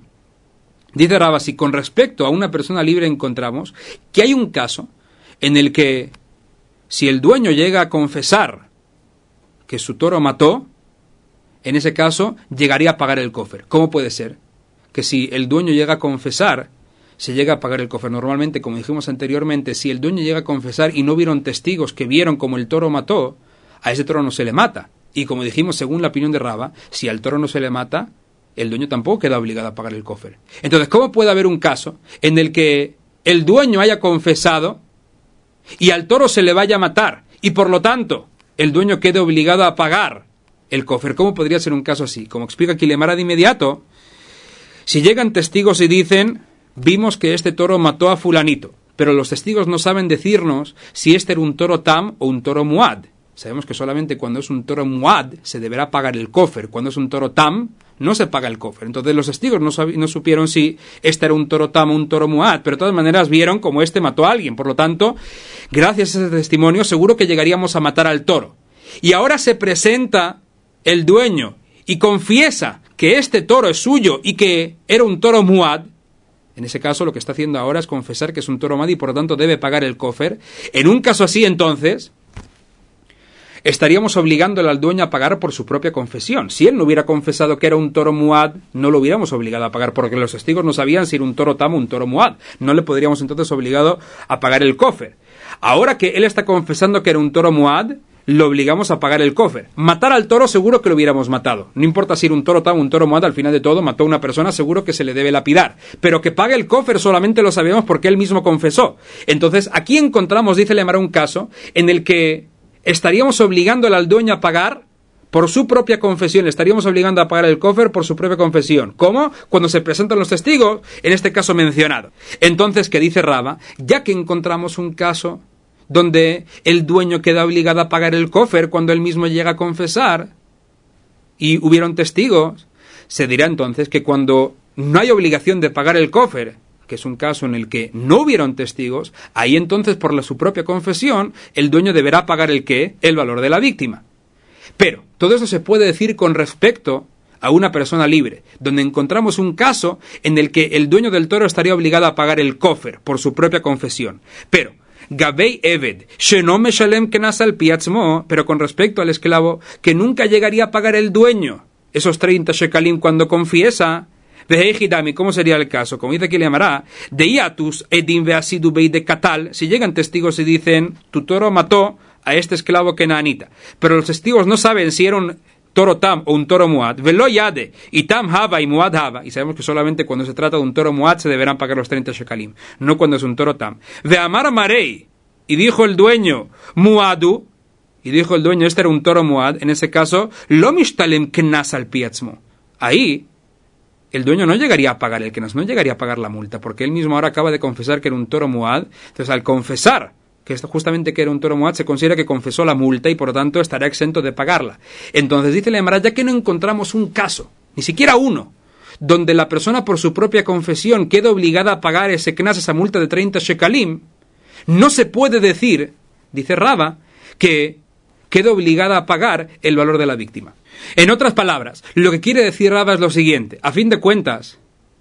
Dice Raba, si con respecto a una persona libre encontramos que hay un caso en el que si el dueño llega a confesar que su toro mató, en ese caso llegaría a pagar el kofer. ¿Cómo puede ser? Que si el dueño llega a confesar, se llega a pagar el kofer. Normalmente, como dijimos anteriormente, si el dueño llega a confesar y no vieron testigos que vieron como el toro mató, a ese toro no se le mata. Y como dijimos, según la opinión de Raba, si al toro no se le mata, el dueño tampoco queda obligado a pagar el kofer. Entonces, ¿cómo puede haber un caso en el que el dueño haya confesado y al toro se le vaya a matar y por lo tanto el dueño quede obligado a pagar el kofer? ¿Cómo podría ser un caso así? Como explica Quilemara de inmediato, si llegan testigos y dicen, vimos que este toro mató a fulanito, pero los testigos no saben decirnos si este era un toro tam o un toro muad. Sabemos que solamente cuando es un toro muad se deberá pagar el kofer. Cuando es un toro tam, no se paga el kofer. Entonces los testigos no, sab- no supieron si este era un toro tam o un toro muad, pero de todas maneras vieron como este mató a alguien. Por lo tanto, gracias a ese testimonio, seguro que llegaríamos a matar al toro. Y ahora se presenta el dueño y confiesa que este toro es suyo y que era un toro muad. En ese caso, lo que está haciendo ahora es confesar que es un toro muad y por lo tanto debe pagar el kofer. En un caso así, entonces, estaríamos obligándole al dueño a pagar por su propia confesión. Si él no hubiera confesado que era un toro muad, no lo hubiéramos obligado a pagar, porque los testigos no sabían si era un toro tam o un toro muad. No le podríamos entonces obligado a pagar el kofer. Ahora que él está confesando que era un toro muad, lo obligamos a pagar el kofer. Matar al toro seguro que lo hubiéramos matado. No importa si era un toro tam o un toro muad, al final de todo mató a una persona, seguro que se le debe lapidar. Pero que pague el kofer solamente lo sabemos porque él mismo confesó. Entonces aquí encontramos, dice Lemara, un caso en el que estaríamos obligándole al dueño a pagar por su propia confesión, estaríamos obligando a pagar el kofer por su propia confesión. ¿Cómo? Cuando se presentan los testigos, en este caso mencionado. Entonces, ¿qué dice Raba? Ya que encontramos un caso donde el dueño queda obligado a pagar el kofer cuando él mismo llega a confesar y hubieron testigos, se dirá entonces que cuando no hay obligación de pagar el kofer, que es un caso en el que no hubieron testigos, ahí entonces por la, su propia confesión el dueño deberá pagar el ¿qué? El valor de la víctima. Pero todo eso se puede decir con respecto a una persona libre, donde encontramos un caso en el que el dueño del toro estaría obligado a pagar el kofer por su propia confesión. Pero Gabei Eved, Sheno Meshalem Kenas al Piatzmo, pero con respecto al esclavo, que nunca llegaría a pagar el dueño esos treinta shekalim cuando confiesa. ¿Cómo sería el caso? Como dice aquí le llamará, de iatus edim veasidu bei de katal, si llegan testigos y dicen, tu toro mató a este esclavo kenanita, pero los testigos no saben si era un toro tam o un toro muad, velo yade, y tam hava y muad hava, y sabemos que solamente cuando se trata de un toro muad se deberán pagar los treinta shekalim, no cuando es un toro tam. Ve amar marei, y dijo el dueño, muadu, y dijo el dueño, este era un toro muad, en ese caso, lo mishtalem knas al piatzmo. Ahí el dueño no llegaría a pagar el knas, no llegaría a pagar la multa, porque él mismo ahora acaba de confesar que era un toro muad. Entonces, al confesar que esto justamente que era un toro muad, se considera que confesó la multa y por lo tanto estará exento de pagarla. Entonces dice la Gemara, ya que no encontramos un caso, ni siquiera uno, donde la persona por su propia confesión queda obligada a pagar ese knas, esa multa de treinta shekalim, no se puede decir, dice Rava, que queda obligada a pagar el valor de la víctima. En otras palabras, lo que quiere decir Rava es lo siguiente, a fin de cuentas,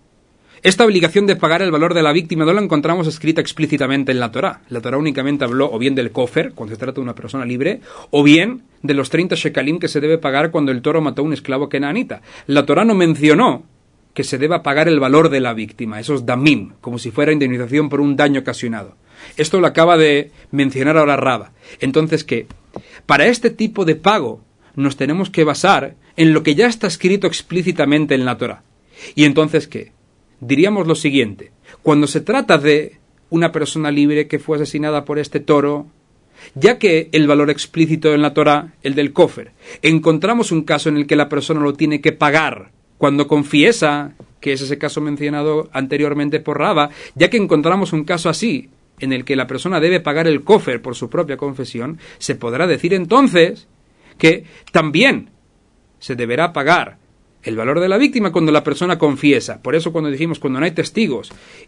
esta obligación de pagar el valor de la víctima no la encontramos escrita explícitamente en la Torá. La Torá únicamente habló o bien del kofer, cuando se trata de una persona libre, o bien de los treinta shekalim que se debe pagar cuando el toro mató a un esclavo kenanita. La Torá no mencionó que se deba pagar el valor de la víctima, esos damim, como si fuera indemnización por un daño ocasionado. Esto lo acaba de mencionar ahora Rava. Entonces, ¿qué? Para este tipo de pago nos tenemos que basar en lo que ya está escrito explícitamente en la Torá. ¿Y entonces qué? Diríamos lo siguiente, cuando se trata de una persona libre que fue asesinada por este toro, ya que el valor explícito en la Torá, el del kofer, encontramos un caso en el que la persona lo tiene que pagar cuando confiesa, que es ese caso mencionado anteriormente por Rava, ya que encontramos un caso así, en el que la persona debe pagar el kofer por su propia confesión, se podrá decir entonces que también se deberá pagar el valor de la víctima cuando la persona confiesa. Por eso cuando dijimos, cuando no hay testigos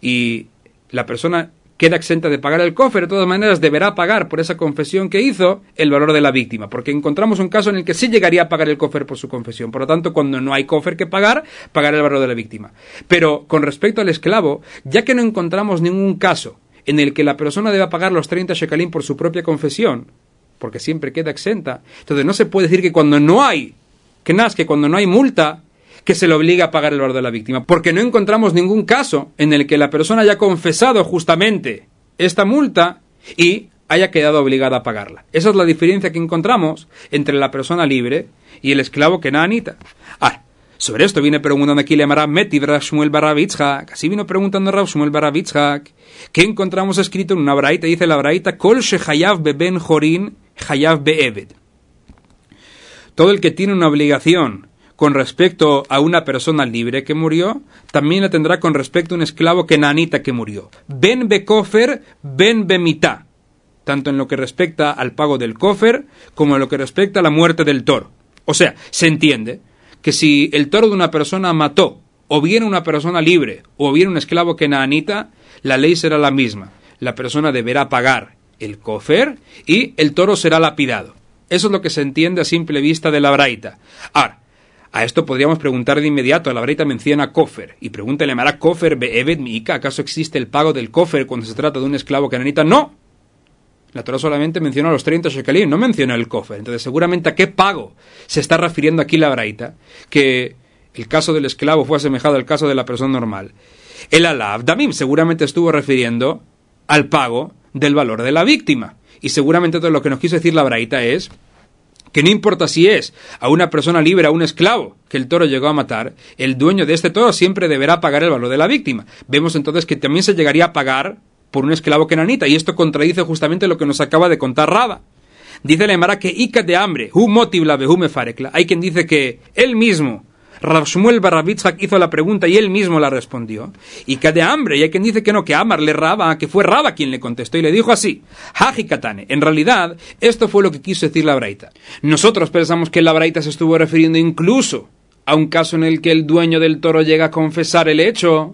y la persona queda exenta de pagar el kofer, de todas maneras deberá pagar por esa confesión que hizo el valor de la víctima, porque encontramos un caso en el que sí llegaría a pagar el kofer por su confesión. Por lo tanto, cuando no hay kofer que pagar, pagar el valor de la víctima. Pero con respecto al esclavo, ya que no encontramos ningún caso en el que la persona deba pagar los treinta shekalim por su propia confesión, porque siempre queda exenta, entonces no se puede decir que cuando no hay knas, que cuando no hay multa, que se le obliga a pagar el valor de la víctima, porque no encontramos ningún caso en el que la persona haya confesado justamente esta multa y haya quedado obligada a pagarla. Esa es la diferencia que encontramos entre la persona libre y el esclavo kenanita. Ah, sobre esto viene preguntando aquí le Mara Metiv Rav Shmuel bar Rav Yitzhak. Así vino preguntando Rav Shmuel bar Rav Yitzhak, que encontramos escrito en una braita, dice la braita, Kol shechayav beben jorin chayav be'eved. Todo el que tiene una obligación con respecto a una persona libre que murió, también la tendrá con respecto a un esclavo kenanita que murió. Ben be kofer, ben be mitá. Tanto en lo que respecta al pago del kofer, como en lo que respecta a la muerte del toro. O sea, se entiende que si el toro de una persona mató, o bien una persona libre, o bien un esclavo kenanita, la ley será la misma. La persona deberá pagar el kofer y el toro será lapidado. Eso es lo que se entiende a simple vista de la braita. Ahora, a esto podríamos preguntar de inmediato, la braita menciona kofer, y pregunta le Mara kofer be'eved mi'ika, ¿acaso existe el pago del kofer cuando se trata de un esclavo kenanita? No, la Torá solamente menciona los treinta shekalim, no menciona el kofer. Entonces seguramente a qué pago se está refiriendo aquí la braita, que el caso del esclavo fue asemejado al caso de la persona normal. El alav damim seguramente estuvo refiriendo al pago del valor de la víctima, y seguramente todo lo que nos quiso decir la braita es que no importa si es a una persona libre o a un esclavo que el toro llegó a matar, el dueño de este toro siempre deberá pagar el valor de la víctima. Vemos entonces que también se llegaría a pagar por un esclavo kenanita, y esto contradice justamente lo que nos acaba de contar Rava. Dice la Gemara que Ika de hambre, hu motiv la behu mefarekla. Hay quien dice que él mismo, Rav Shmuel bar Rav Yitzhak, hizo la pregunta y él mismo la respondió. Ika de hambre, y hay quien dice que no, que Amarle Rava, que fue Rava quien le contestó y le dijo así: Haji Katane. En realidad, esto fue lo que quiso decir la braita. Nosotros pensamos que la braita se estuvo refiriendo incluso a un caso en el que el dueño del toro llega a confesar el hecho.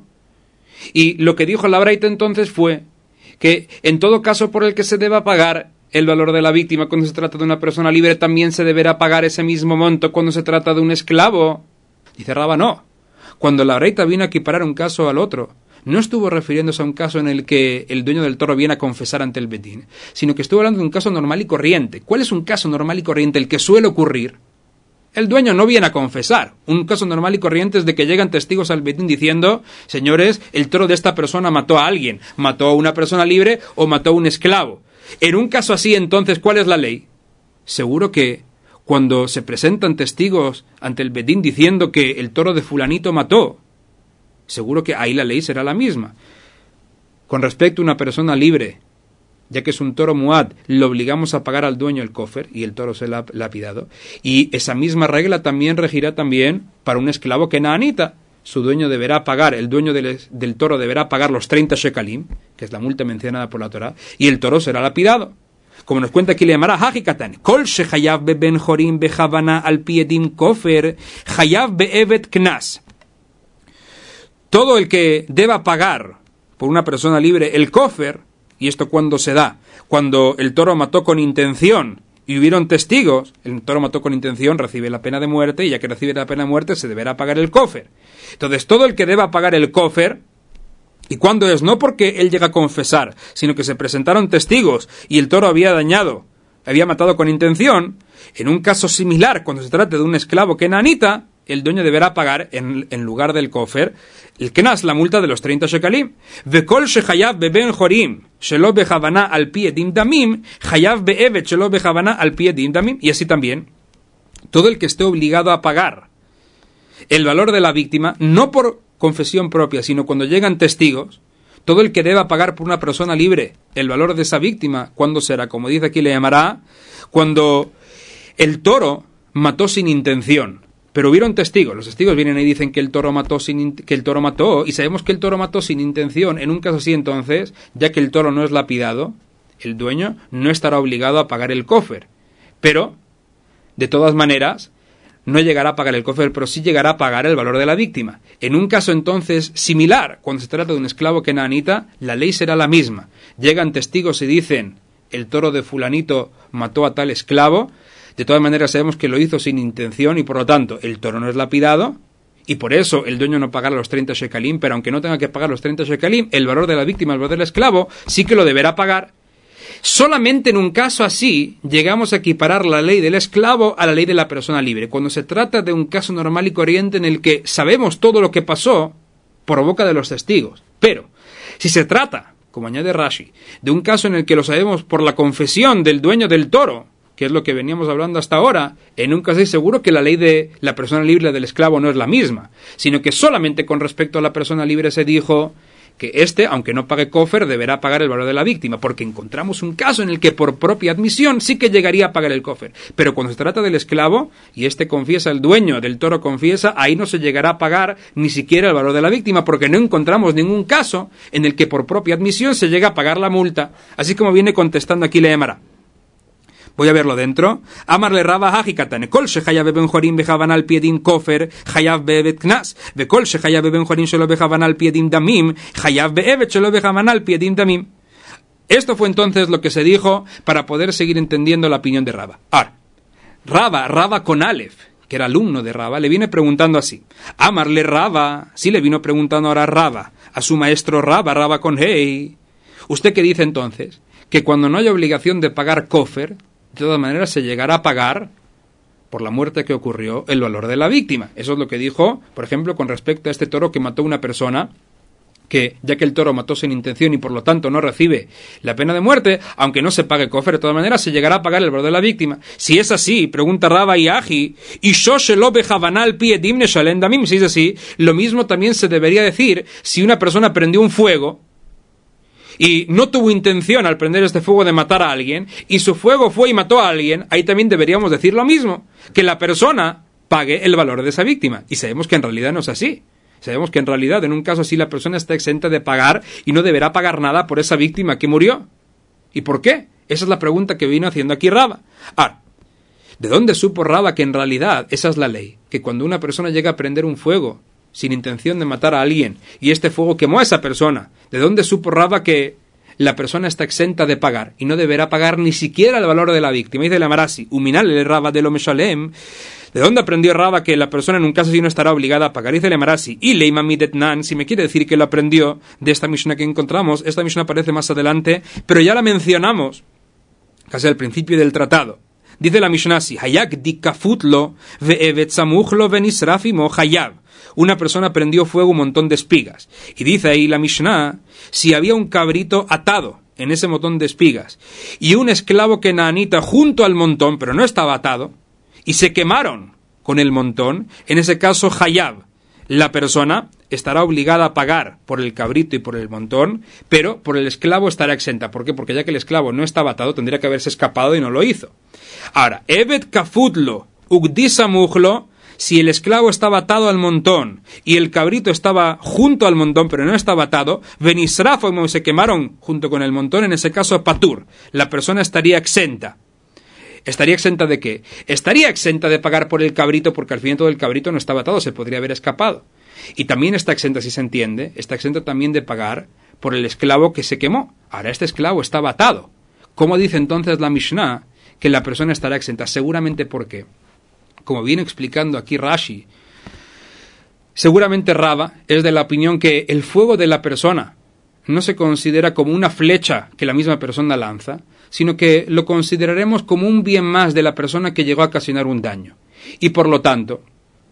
Y lo que dijo la braita entonces fue que en todo caso por el que se deba pagar el valor de la víctima cuando se trata de una persona libre, también se deberá pagar ese mismo monto cuando se trata de un esclavo. Dice Rava, no. Cuando la braita vino a equiparar un caso al otro, no estuvo refiriéndose a un caso en el que el dueño del toro viene a confesar ante el bedín, sino que estuvo hablando de un caso normal y corriente. ¿Cuál es un caso normal y corriente? El que suele ocurrir. El dueño no viene a confesar. Un caso normal y corriente es de que llegan testigos al bedín diciendo: señores, el toro de esta persona mató a alguien, mató a una persona libre o mató a un esclavo. En un caso así, entonces, ¿cuál es la ley? Seguro que cuando se presentan testigos ante el bedín diciendo que el toro de fulanito mató, seguro que ahí la ley será la misma. Con respecto a una persona libre, ya que es un toro muad, le obligamos a pagar al dueño el kofer y el toro será lapidado. Y esa misma regla también regirá también para un esclavo kenanita. su dueño deberá pagar, el dueño del, del toro deberá pagar los treinta shekalim, que es la multa mencionada por la Torá, y el toro será lapidado. Como nos cuenta aquí le llamará Hajikatan, Kol shehayav beben jorim behavana al piedim kofer, hayav be'evet knas. Todo el que deba pagar por una persona libre el kofer, y esto cuando se da, cuando el toro mató con intención y hubieron testigos, el toro mató con intención, recibe la pena de muerte, y ya que recibe la pena de muerte se deberá pagar el kofer. Entonces todo el que deba pagar el kofer, y cuando es no porque él llega a confesar, sino que se presentaron testigos y el toro había dañado, había matado con intención, en un caso similar, cuando se trate de un esclavo kenanita, el dueño deberá pagar, en, en lugar del kofer, el kenas, la multa de los treinta shekalim. Vekol shehayav beben jorim, shelo behavana al pie dim damim, hayav be'evet shelo behavana al pie dim damim. Y así también, todo el que esté obligado a pagar el valor de la víctima, no por confesión propia, sino cuando llegan testigos, todo el que deba pagar por una persona libre el valor de esa víctima, ¿cuándo será? Como dice aquí, le llamará cuando el toro mató sin intención, pero hubieron testigos. Los testigos vienen y dicen que el toro mató sin que el toro mató, y sabemos que el toro mató sin intención. En un caso así, entonces, ya que el toro no es lapidado, el dueño no estará obligado a pagar el kofer. Pero, de todas maneras, no llegará a pagar el kofer, pero sí llegará a pagar el valor de la víctima. En un caso entonces similar, cuando se trata de un esclavo kenanita, la ley será la misma. Llegan testigos y dicen, el toro de fulanito mató a tal esclavo, de todas maneras sabemos que lo hizo sin intención y por lo tanto el toro no es lapidado, y por eso el dueño no pagará los treinta shekalim, pero aunque no tenga que pagar los treinta shekalim, el valor de la víctima, el valor del esclavo, sí que lo deberá pagar. Solamente en un caso así llegamos a equiparar la ley del esclavo a la ley de la persona libre. Cuando se trata de un caso normal y corriente en el que sabemos todo lo que pasó por boca de los testigos. Pero, si se trata, como añade Rashi, de un caso en el que lo sabemos por la confesión del dueño del toro, que es lo que veníamos hablando hasta ahora, en un caso así seguro que la ley de la persona libre y la del esclavo no es la misma, sino que solamente con respecto a la persona libre se dijo que éste, aunque no pague kofer, deberá pagar el valor de la víctima, porque encontramos un caso en el que por propia admisión sí que llegaría a pagar el kofer. Pero cuando se trata del esclavo, y éste confiesa, el dueño del toro confiesa, ahí no se llegará a pagar ni siquiera el valor de la víctima, porque no encontramos ningún caso en el que por propia admisión se llega a pagar la multa, así como viene contestando aquí le llamará. Voy a verlo dentro. Amarle Raba Hajikatan, Kol shehayav beben jorim bejavan al piedim kofer, hayav be'evet knas, ve kol shehayav beben jorim shelo bejavan al piedim damim, hayav be'evet shelo bejavan al piedim damim. Esto fue entonces lo que se dijo para poder seguir entendiendo la opinión de Raba. Ahora, Raba, Raba con Aleph, que era alumno de Raba, le viene preguntando así. Amarle Raba, sí le vino preguntando ahora Raba, a su maestro Raba, Raba con Hei. ¿Usted qué dice entonces? Que cuando no haya obligación de pagar kofer, de todas maneras se llegará a pagar, por la muerte que ocurrió, el valor de la víctima. Eso es lo que dijo, por ejemplo, con respecto a este toro que mató una persona, que ya que el toro mató sin intención y por lo tanto no recibe la pena de muerte, aunque no se pague kofer, de todas maneras se llegará a pagar el valor de la víctima. Si es así, pregunta Raba y Aji, y Shoshelo bejavanal piedim neshalem damim, si es así, lo mismo también se debería decir si una persona prendió un fuego y no tuvo intención al prender este fuego de matar a alguien, y su fuego fue y mató a alguien, ahí también deberíamos decir lo mismo, que la persona pague el valor de esa víctima. Y sabemos que en realidad no es así. Sabemos que en realidad en un caso así la persona está exenta de pagar y no deberá pagar nada por esa víctima que murió. ¿Y por qué? Esa es la pregunta que vino haciendo aquí Raba. Ahora, ¿de dónde supo Raba que en realidad esa es la ley? Que cuando una persona llega a prender un fuego sin intención de matar a alguien, y este fuego quemó a esa persona, ¿de dónde supo Raba que la persona está exenta de pagar y no deberá pagar ni siquiera el valor de la víctima? Dice la Marasi, Uminal el Raba de lo Meshalem. ¿De dónde aprendió Raba que la persona en un caso así no estará obligada a pagar? Dice la Marasi, y Leima Midetnan, si me quiere decir que lo aprendió de esta Mishnah que encontramos, esta Mishnah aparece más adelante, pero ya la mencionamos casi al principio del tratado. Dice la Mishnah así, Hayak dikafutlo ve'evet samuchlo venisrafimo hayab. Una persona prendió fuego un montón de espigas. Y dice ahí la Mishnah, si había un cabrito atado en ese montón de espigas y un esclavo kenanita junto al montón, pero no estaba atado, y se quemaron con el montón, en ese caso hayab, la persona estará obligada a pagar por el cabrito y por el montón, pero por el esclavo estará exenta. ¿Por qué? Porque ya que el esclavo no estaba atado, tendría que haberse escapado y no lo hizo. Ahora, Evet kafutlo ugdisamuchlo, si el esclavo estaba atado al montón y el cabrito estaba junto al montón pero no estaba atado, Benisrafo y se quemaron junto con el montón, en ese caso patur, la persona estaría exenta. ¿Estaría exenta de qué? Estaría exenta de pagar por el cabrito porque al fin y al cabo el cabrito no estaba atado, se podría haber escapado. Y también está exenta, si se entiende, está exenta también de pagar por el esclavo que se quemó. Ahora este esclavo estaba atado. ¿Cómo dice entonces la Mishnah que la persona estará exenta? Seguramente porque, como viene explicando aquí Rashi, seguramente Rava es de la opinión que el fuego de la persona no se considera como una flecha que la misma persona lanza, sino que lo consideraremos como un bien más de la persona que llegó a ocasionar un daño. Y por lo tanto,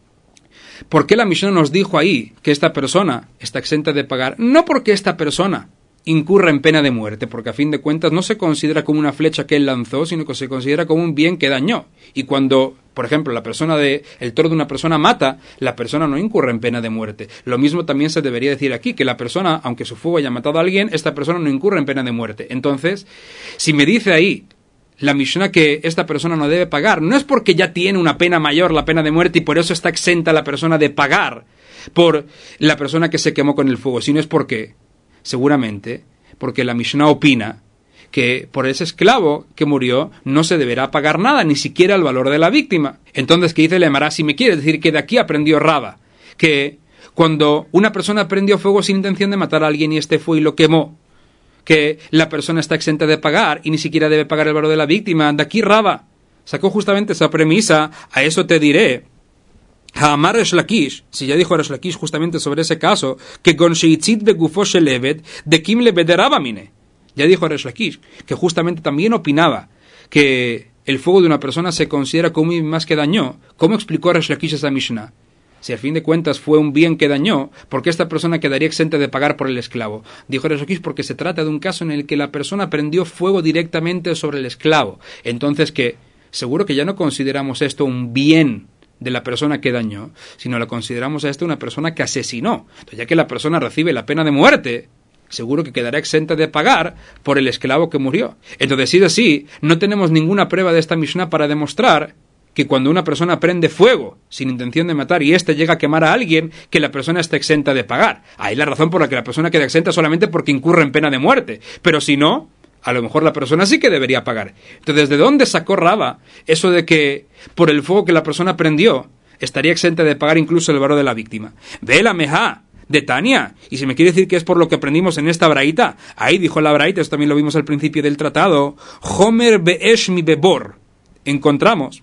¿por qué la Mishnah nos dijo ahí que esta persona está exenta de pagar? No porque esta persona incurra en pena de muerte, porque a fin de cuentas no se considera como una flecha que él lanzó, sino que se considera como un bien que dañó. Y cuando, por ejemplo, la persona de, el toro de una persona mata, la persona no incurre en pena de muerte. Lo mismo también se debería decir aquí, que la persona, aunque su fuego haya matado a alguien, esta persona no incurre en pena de muerte. Entonces, si me dice ahí la Mishnah que esta persona no debe pagar, no es porque ya tiene una pena mayor, la pena de muerte, y por eso está exenta la persona de pagar por la persona que se quemó con el fuego, sino es porque, seguramente, porque la Mishnah opina que por ese esclavo que murió no se deberá pagar nada, ni siquiera el valor de la víctima. Entonces, ¿qué dice el Emara? Si me quiere decir que de aquí aprendió Rava, que cuando una persona prendió fuego sin intención de matar a alguien y este fue y lo quemó, que la persona está exenta de pagar y ni siquiera debe pagar el valor de la víctima. De aquí Rava sacó justamente esa premisa. A eso te diré, Ha'amar Resh Lakish, si ya dijo Resh Lakish justamente sobre ese caso, que con Sheitzit begufo shelevet de Kim le bederabamine. Ya dijo Resh Lakish que justamente también opinaba que el fuego de una persona se considera como un más que dañó. ¿Cómo explicó Resh Lakish esa Mishnah? Si al fin de cuentas fue un bien que dañó, ¿por qué esta persona quedaría exenta de pagar por el esclavo? Dijo Resh Lakish porque se trata de un caso en el que la persona prendió fuego directamente sobre el esclavo. Entonces, que seguro que ya no consideramos esto un bien de la persona que dañó, sino la consideramos a esto una persona que asesinó. Entonces, ya que la persona recibe la pena de muerte, seguro que quedará exenta de pagar por el esclavo que murió. Entonces, si es así, no tenemos ninguna prueba de esta Mishnah para demostrar que cuando una persona prende fuego sin intención de matar y éste llega a quemar a alguien, que la persona está exenta de pagar. Ahí la razón por la que la persona queda exenta solamente porque incurre en pena de muerte. Pero si no, a lo mejor la persona sí que debería pagar. Entonces, ¿de dónde sacó Rava eso de que por el fuego que la persona prendió estaría exenta de pagar incluso el valor de la víctima? Ve la mejá de Tania. Y si me quiere decir que es por lo que aprendimos en esta braita, ahí dijo la braita, esto también lo vimos al principio del tratado, Homer be'esh mi bebor. Encontramos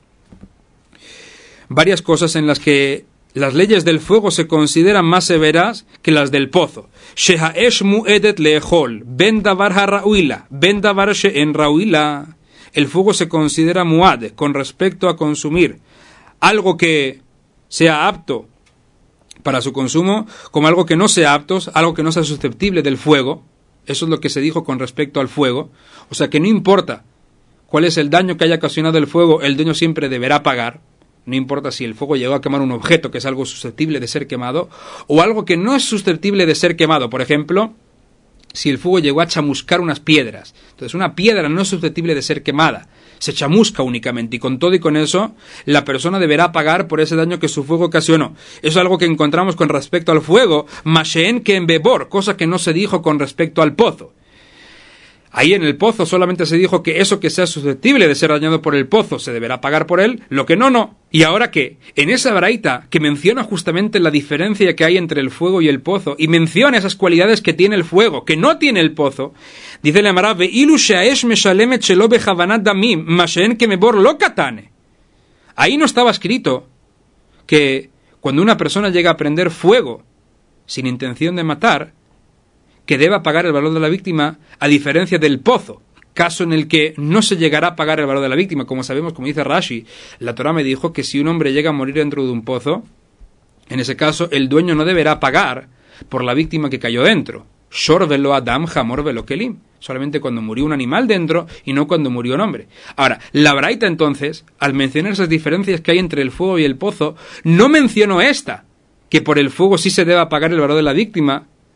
varias cosas en las que las leyes del fuego se consideran más severas que las del pozo. Shehaesh mu'edet le'echol, ben davar ha'ra'uila, ben davar she'en ra'uila. El fuego se considera muad con respecto a consumir algo que sea apto para su consumo, como algo que no sea apto, algo que no sea susceptible del fuego. Eso es lo que se dijo con respecto al fuego. O sea que no importa cuál es el daño que haya ocasionado el fuego, el dueño siempre deberá pagar. No importa si el fuego llegó a quemar un objeto que es algo susceptible de ser quemado o algo que no es susceptible de ser quemado. Por ejemplo, si el fuego llegó a chamuscar unas piedras. Entonces, una piedra no es susceptible de ser quemada. Se chamusca únicamente y con todo y con eso, la persona deberá pagar por ese daño que su fuego ocasionó. Eso es algo que encontramos con respecto al fuego. Masheen que en bebor, cosa que no se dijo con respecto al pozo. Ahí en el pozo solamente se dijo que eso que sea susceptible de ser dañado por el pozo se deberá pagar por él, lo que no, no. Y ahora que, en esa braita que menciona justamente la diferencia que hay entre el fuego y el pozo, y menciona esas cualidades que tiene el fuego, que no tiene el pozo, dice la Emara, ve'ilu she'aesh meshalemet shelo bechavanat damim, mashen que mebor lo katane. Ahí no estaba escrito que cuando una persona llega a prender fuego sin intención de matar, que deba pagar el valor de la víctima, a diferencia del pozo, caso en el que no se llegará a pagar el valor de la víctima. Como sabemos, como dice Rashi, la Torá me dijo que si un hombre llega a morir dentro de un pozo, en ese caso el dueño no deberá pagar por la víctima que cayó dentro. Shor velo Adam, Hamor velo Kelim. Solamente cuando murió un animal dentro y no cuando murió un hombre. Ahora, la braita entonces, al mencionar esas diferencias que hay entre el fuego y el pozo, no mencionó esta, que por el fuego sí se deba pagar el valor de la víctima,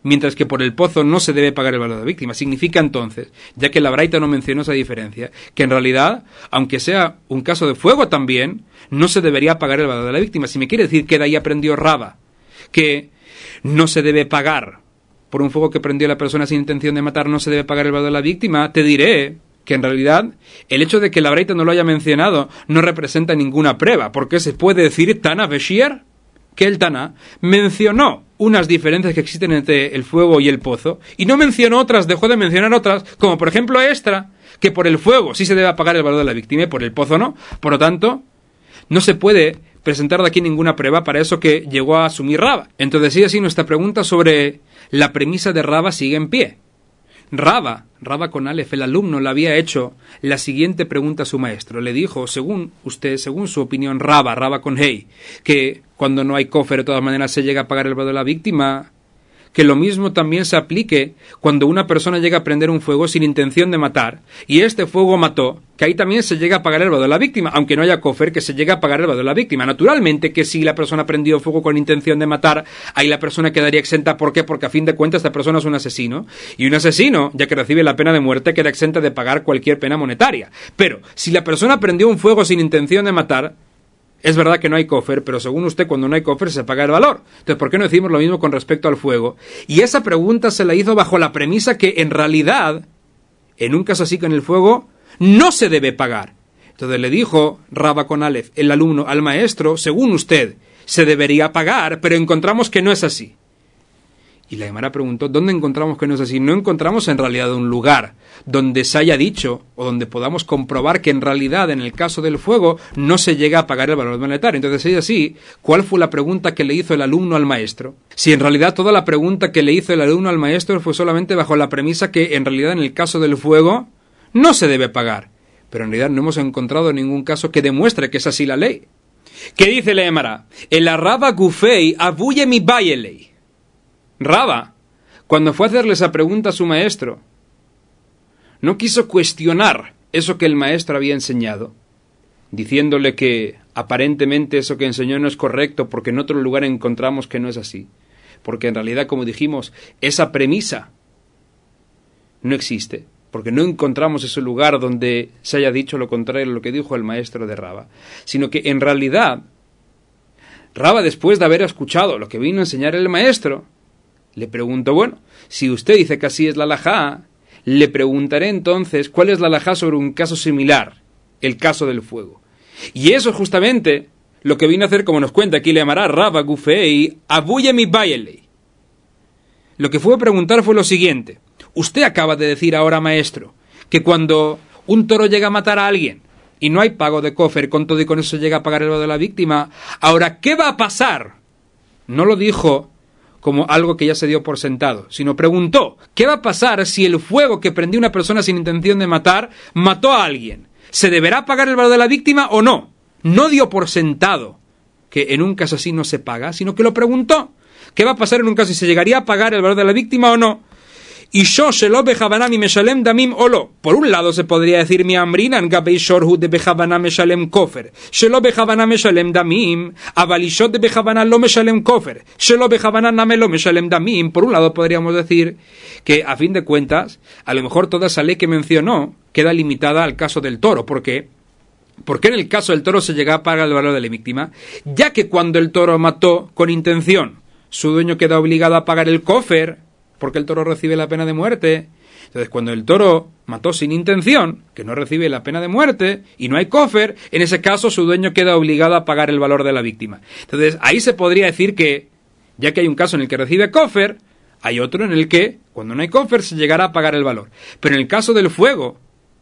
mientras que por el pozo no se debe pagar el valor de la víctima. Significa entonces, ya que la braita no mencionó esa diferencia, que en realidad, aunque sea un caso de fuego también, no se debería pagar el valor de la víctima. Si me quiere decir que de ahí aprendió Raba que no se debe pagar por un fuego que prendió la persona sin intención de matar, no se debe pagar el valor de la víctima, te diré que en realidad el hecho de que la braita no lo haya mencionado no representa ninguna prueba, porque se puede decir Tana Beshier, que el Tana mencionó unas diferencias que existen entre el fuego y el pozo, y no mencionó otras, dejó de mencionar otras, como por ejemplo esta, que por el fuego sí se debe pagar el valor de la víctima y por el pozo no. Por lo tanto, no se puede presentar de aquí ninguna prueba para eso que llegó a asumir Raba. Entonces, sí, así nuestra pregunta sobre la premisa de Raba sigue en pie. Raba, Raba con Aleph, el alumno, le había hecho la siguiente pregunta a su maestro. Le dijo, según usted, según su opinión, Raba, Raba con Hei, que cuando no hay kofer de todas maneras se llega a pagar el valor de la víctima, que lo mismo también se aplique cuando una persona llega a prender un fuego sin intención de matar, y este fuego mató, que ahí también se llega a pagar el valor de la víctima, aunque no haya kofer, que se llega a pagar el valor de la víctima. Naturalmente que si la persona prendió fuego con intención de matar, ahí la persona quedaría exenta. ¿Por qué? Porque a fin de cuentas esta persona es un asesino, y un asesino, ya que recibe la pena de muerte, queda exenta de pagar cualquier pena monetaria. Pero si la persona prendió un fuego sin intención de matar, es verdad que no hay kofer, pero según usted, cuando no hay kofer se paga el valor. Entonces, ¿por qué no decimos lo mismo con respecto al fuego? Y esa pregunta se la hizo bajo la premisa que, en realidad, en un caso así con el fuego, no se debe pagar. Entonces le dijo Raba con Aleph, el alumno, al maestro, según usted, se debería pagar, pero encontramos que no es así. Y la Gemara preguntó, ¿dónde encontramos que no es así? No encontramos en realidad un lugar donde se haya dicho o donde podamos comprobar que en realidad en el caso del fuego no se llega a pagar el valor monetario. Entonces, si es así, ¿cuál fue la pregunta que le hizo el alumno al maestro? Si en realidad toda la pregunta que le hizo el alumno al maestro fue solamente bajo la premisa que en realidad en el caso del fuego no se debe pagar. Pero en realidad no hemos encontrado ningún caso que demuestre que es así la ley. ¿Qué dice la Gemara? El arraba gufei abuye mi bayelei. Raba, cuando fue a hacerle esa pregunta a su maestro, no quiso cuestionar eso que el maestro había enseñado, diciéndole que aparentemente eso que enseñó no es correcto porque en otro lugar encontramos que no es así. Porque en realidad, como dijimos, esa premisa no existe, porque no encontramos ese lugar donde se haya dicho lo contrario a lo que dijo el maestro de Raba, sino que en realidad, Raba, después de haber escuchado lo que vino a enseñar el maestro, le pregunto, bueno, si usted dice que así es la halajá, le preguntaré entonces cuál es la halajá sobre un caso similar, el caso del fuego. Y eso es justamente lo que vino a hacer, como nos cuenta aquí, le llamará Raba Gufei Abuye mi Bayelei. Lo que fue a preguntar fue lo siguiente. Usted acaba de decir ahora, maestro, que cuando un toro llega a matar a alguien y no hay pago de kofer, con todo y con eso llega a pagar el valor de la víctima, ahora, ¿qué va a pasar? No lo dijo como algo que ya se dio por sentado, sino preguntó, ¿qué va a pasar si el fuego que prendió una persona sin intención de matar mató a alguien? ¿Se deberá pagar el valor de la víctima o no? No dio por sentado que en un caso así no se paga, sino que lo preguntó. ¿Qué va a pasar en un caso si se llegaría a pagar el valor de la víctima o no? Y yo se lo bejabaná mi meshalem damim o lo. Por un lado se podría decir mi amrinan gabei shorhu de bejabaná meshalem kofer. Se lo bejabaná meshalem damim, abalishot de bejabaná lo meshalem kofer. Se lo bejabaná name lo meshalem damim. Por un lado podríamos decir que a fin de cuentas, a lo mejor toda esa ley que mencionó queda limitada al caso del toro. ¿Por qué? Porque en el caso del toro se llega a pagar el valor de la víctima, ya que cuando el toro mató con intención, su dueño queda obligado a pagar el kofer, porque el toro recibe la pena de muerte. Entonces, cuando el toro mató sin intención, que no recibe la pena de muerte, y no hay kofer, en ese caso su dueño queda obligado a pagar el valor de la víctima. Entonces, ahí se podría decir que, ya que hay un caso en el que recibe kofer, hay otro en el que, cuando no hay kofer, se llegará a pagar el valor. Pero en el caso del fuego,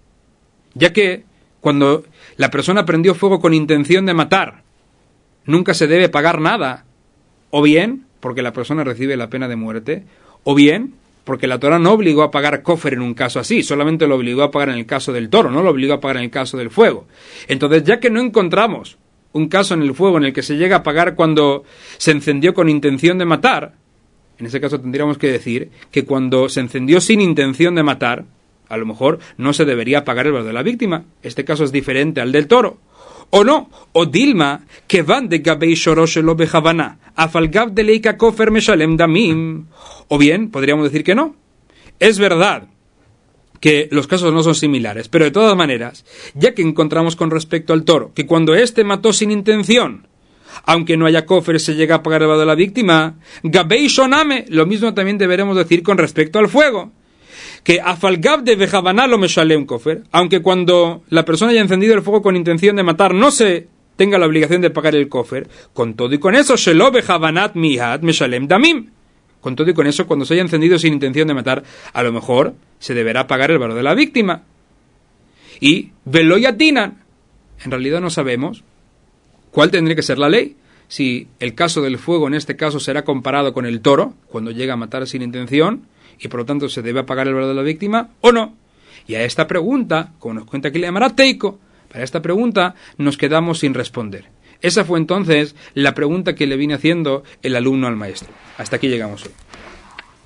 ya que cuando la persona prendió fuego con intención de matar, nunca se debe pagar nada, o bien porque la persona recibe la pena de muerte, o bien porque la Torá no obligó a pagar kofer en un caso así, solamente lo obligó a pagar en el caso del toro, no lo obligó a pagar en el caso del fuego. Entonces, ya que no encontramos un caso en el fuego en el que se llega a pagar cuando se encendió con intención de matar, en ese caso tendríamos que decir que cuando se encendió sin intención de matar, a lo mejor no se debería pagar el valor de la víctima. Este caso es diferente al del toro. O no, o Dilma, que van de Gabei Shoroshelo Behavana, Afalgab de Leika Kofer Meshalem Damim. O bien, podríamos decir que no. Es verdad que los casos no son similares, pero de todas maneras, ya que encontramos con respecto al toro, que cuando éste mató sin intención, aunque no haya kofer, se llega a pagar el valor de la víctima, Gabei Shoname, lo mismo también deberemos decir con respecto al fuego, que Afalgab de Behavana lo Meshalem Kofer, aunque cuando la persona haya encendido el fuego con intención de matar, no se tenga la obligación de pagar el kofer, con todo y con eso, Shelo Behavanat Mihad Meshalem Damim. Con todo y con eso, cuando se haya encendido sin intención de matar, a lo mejor se deberá pagar el valor de la víctima. Y Veloyatinan, en realidad no sabemos cuál tendría que ser la ley. Si el caso del fuego en este caso será comparado con el toro, cuando llega a matar sin intención, y por lo tanto se debe pagar el valor de la víctima, o no. Y a esta pregunta, como nos cuenta aquí le llamará Teiko, para esta pregunta nos quedamos sin responder. Esa fue entonces la pregunta que le vine haciendo el alumno al maestro. Hasta aquí llegamos hoy.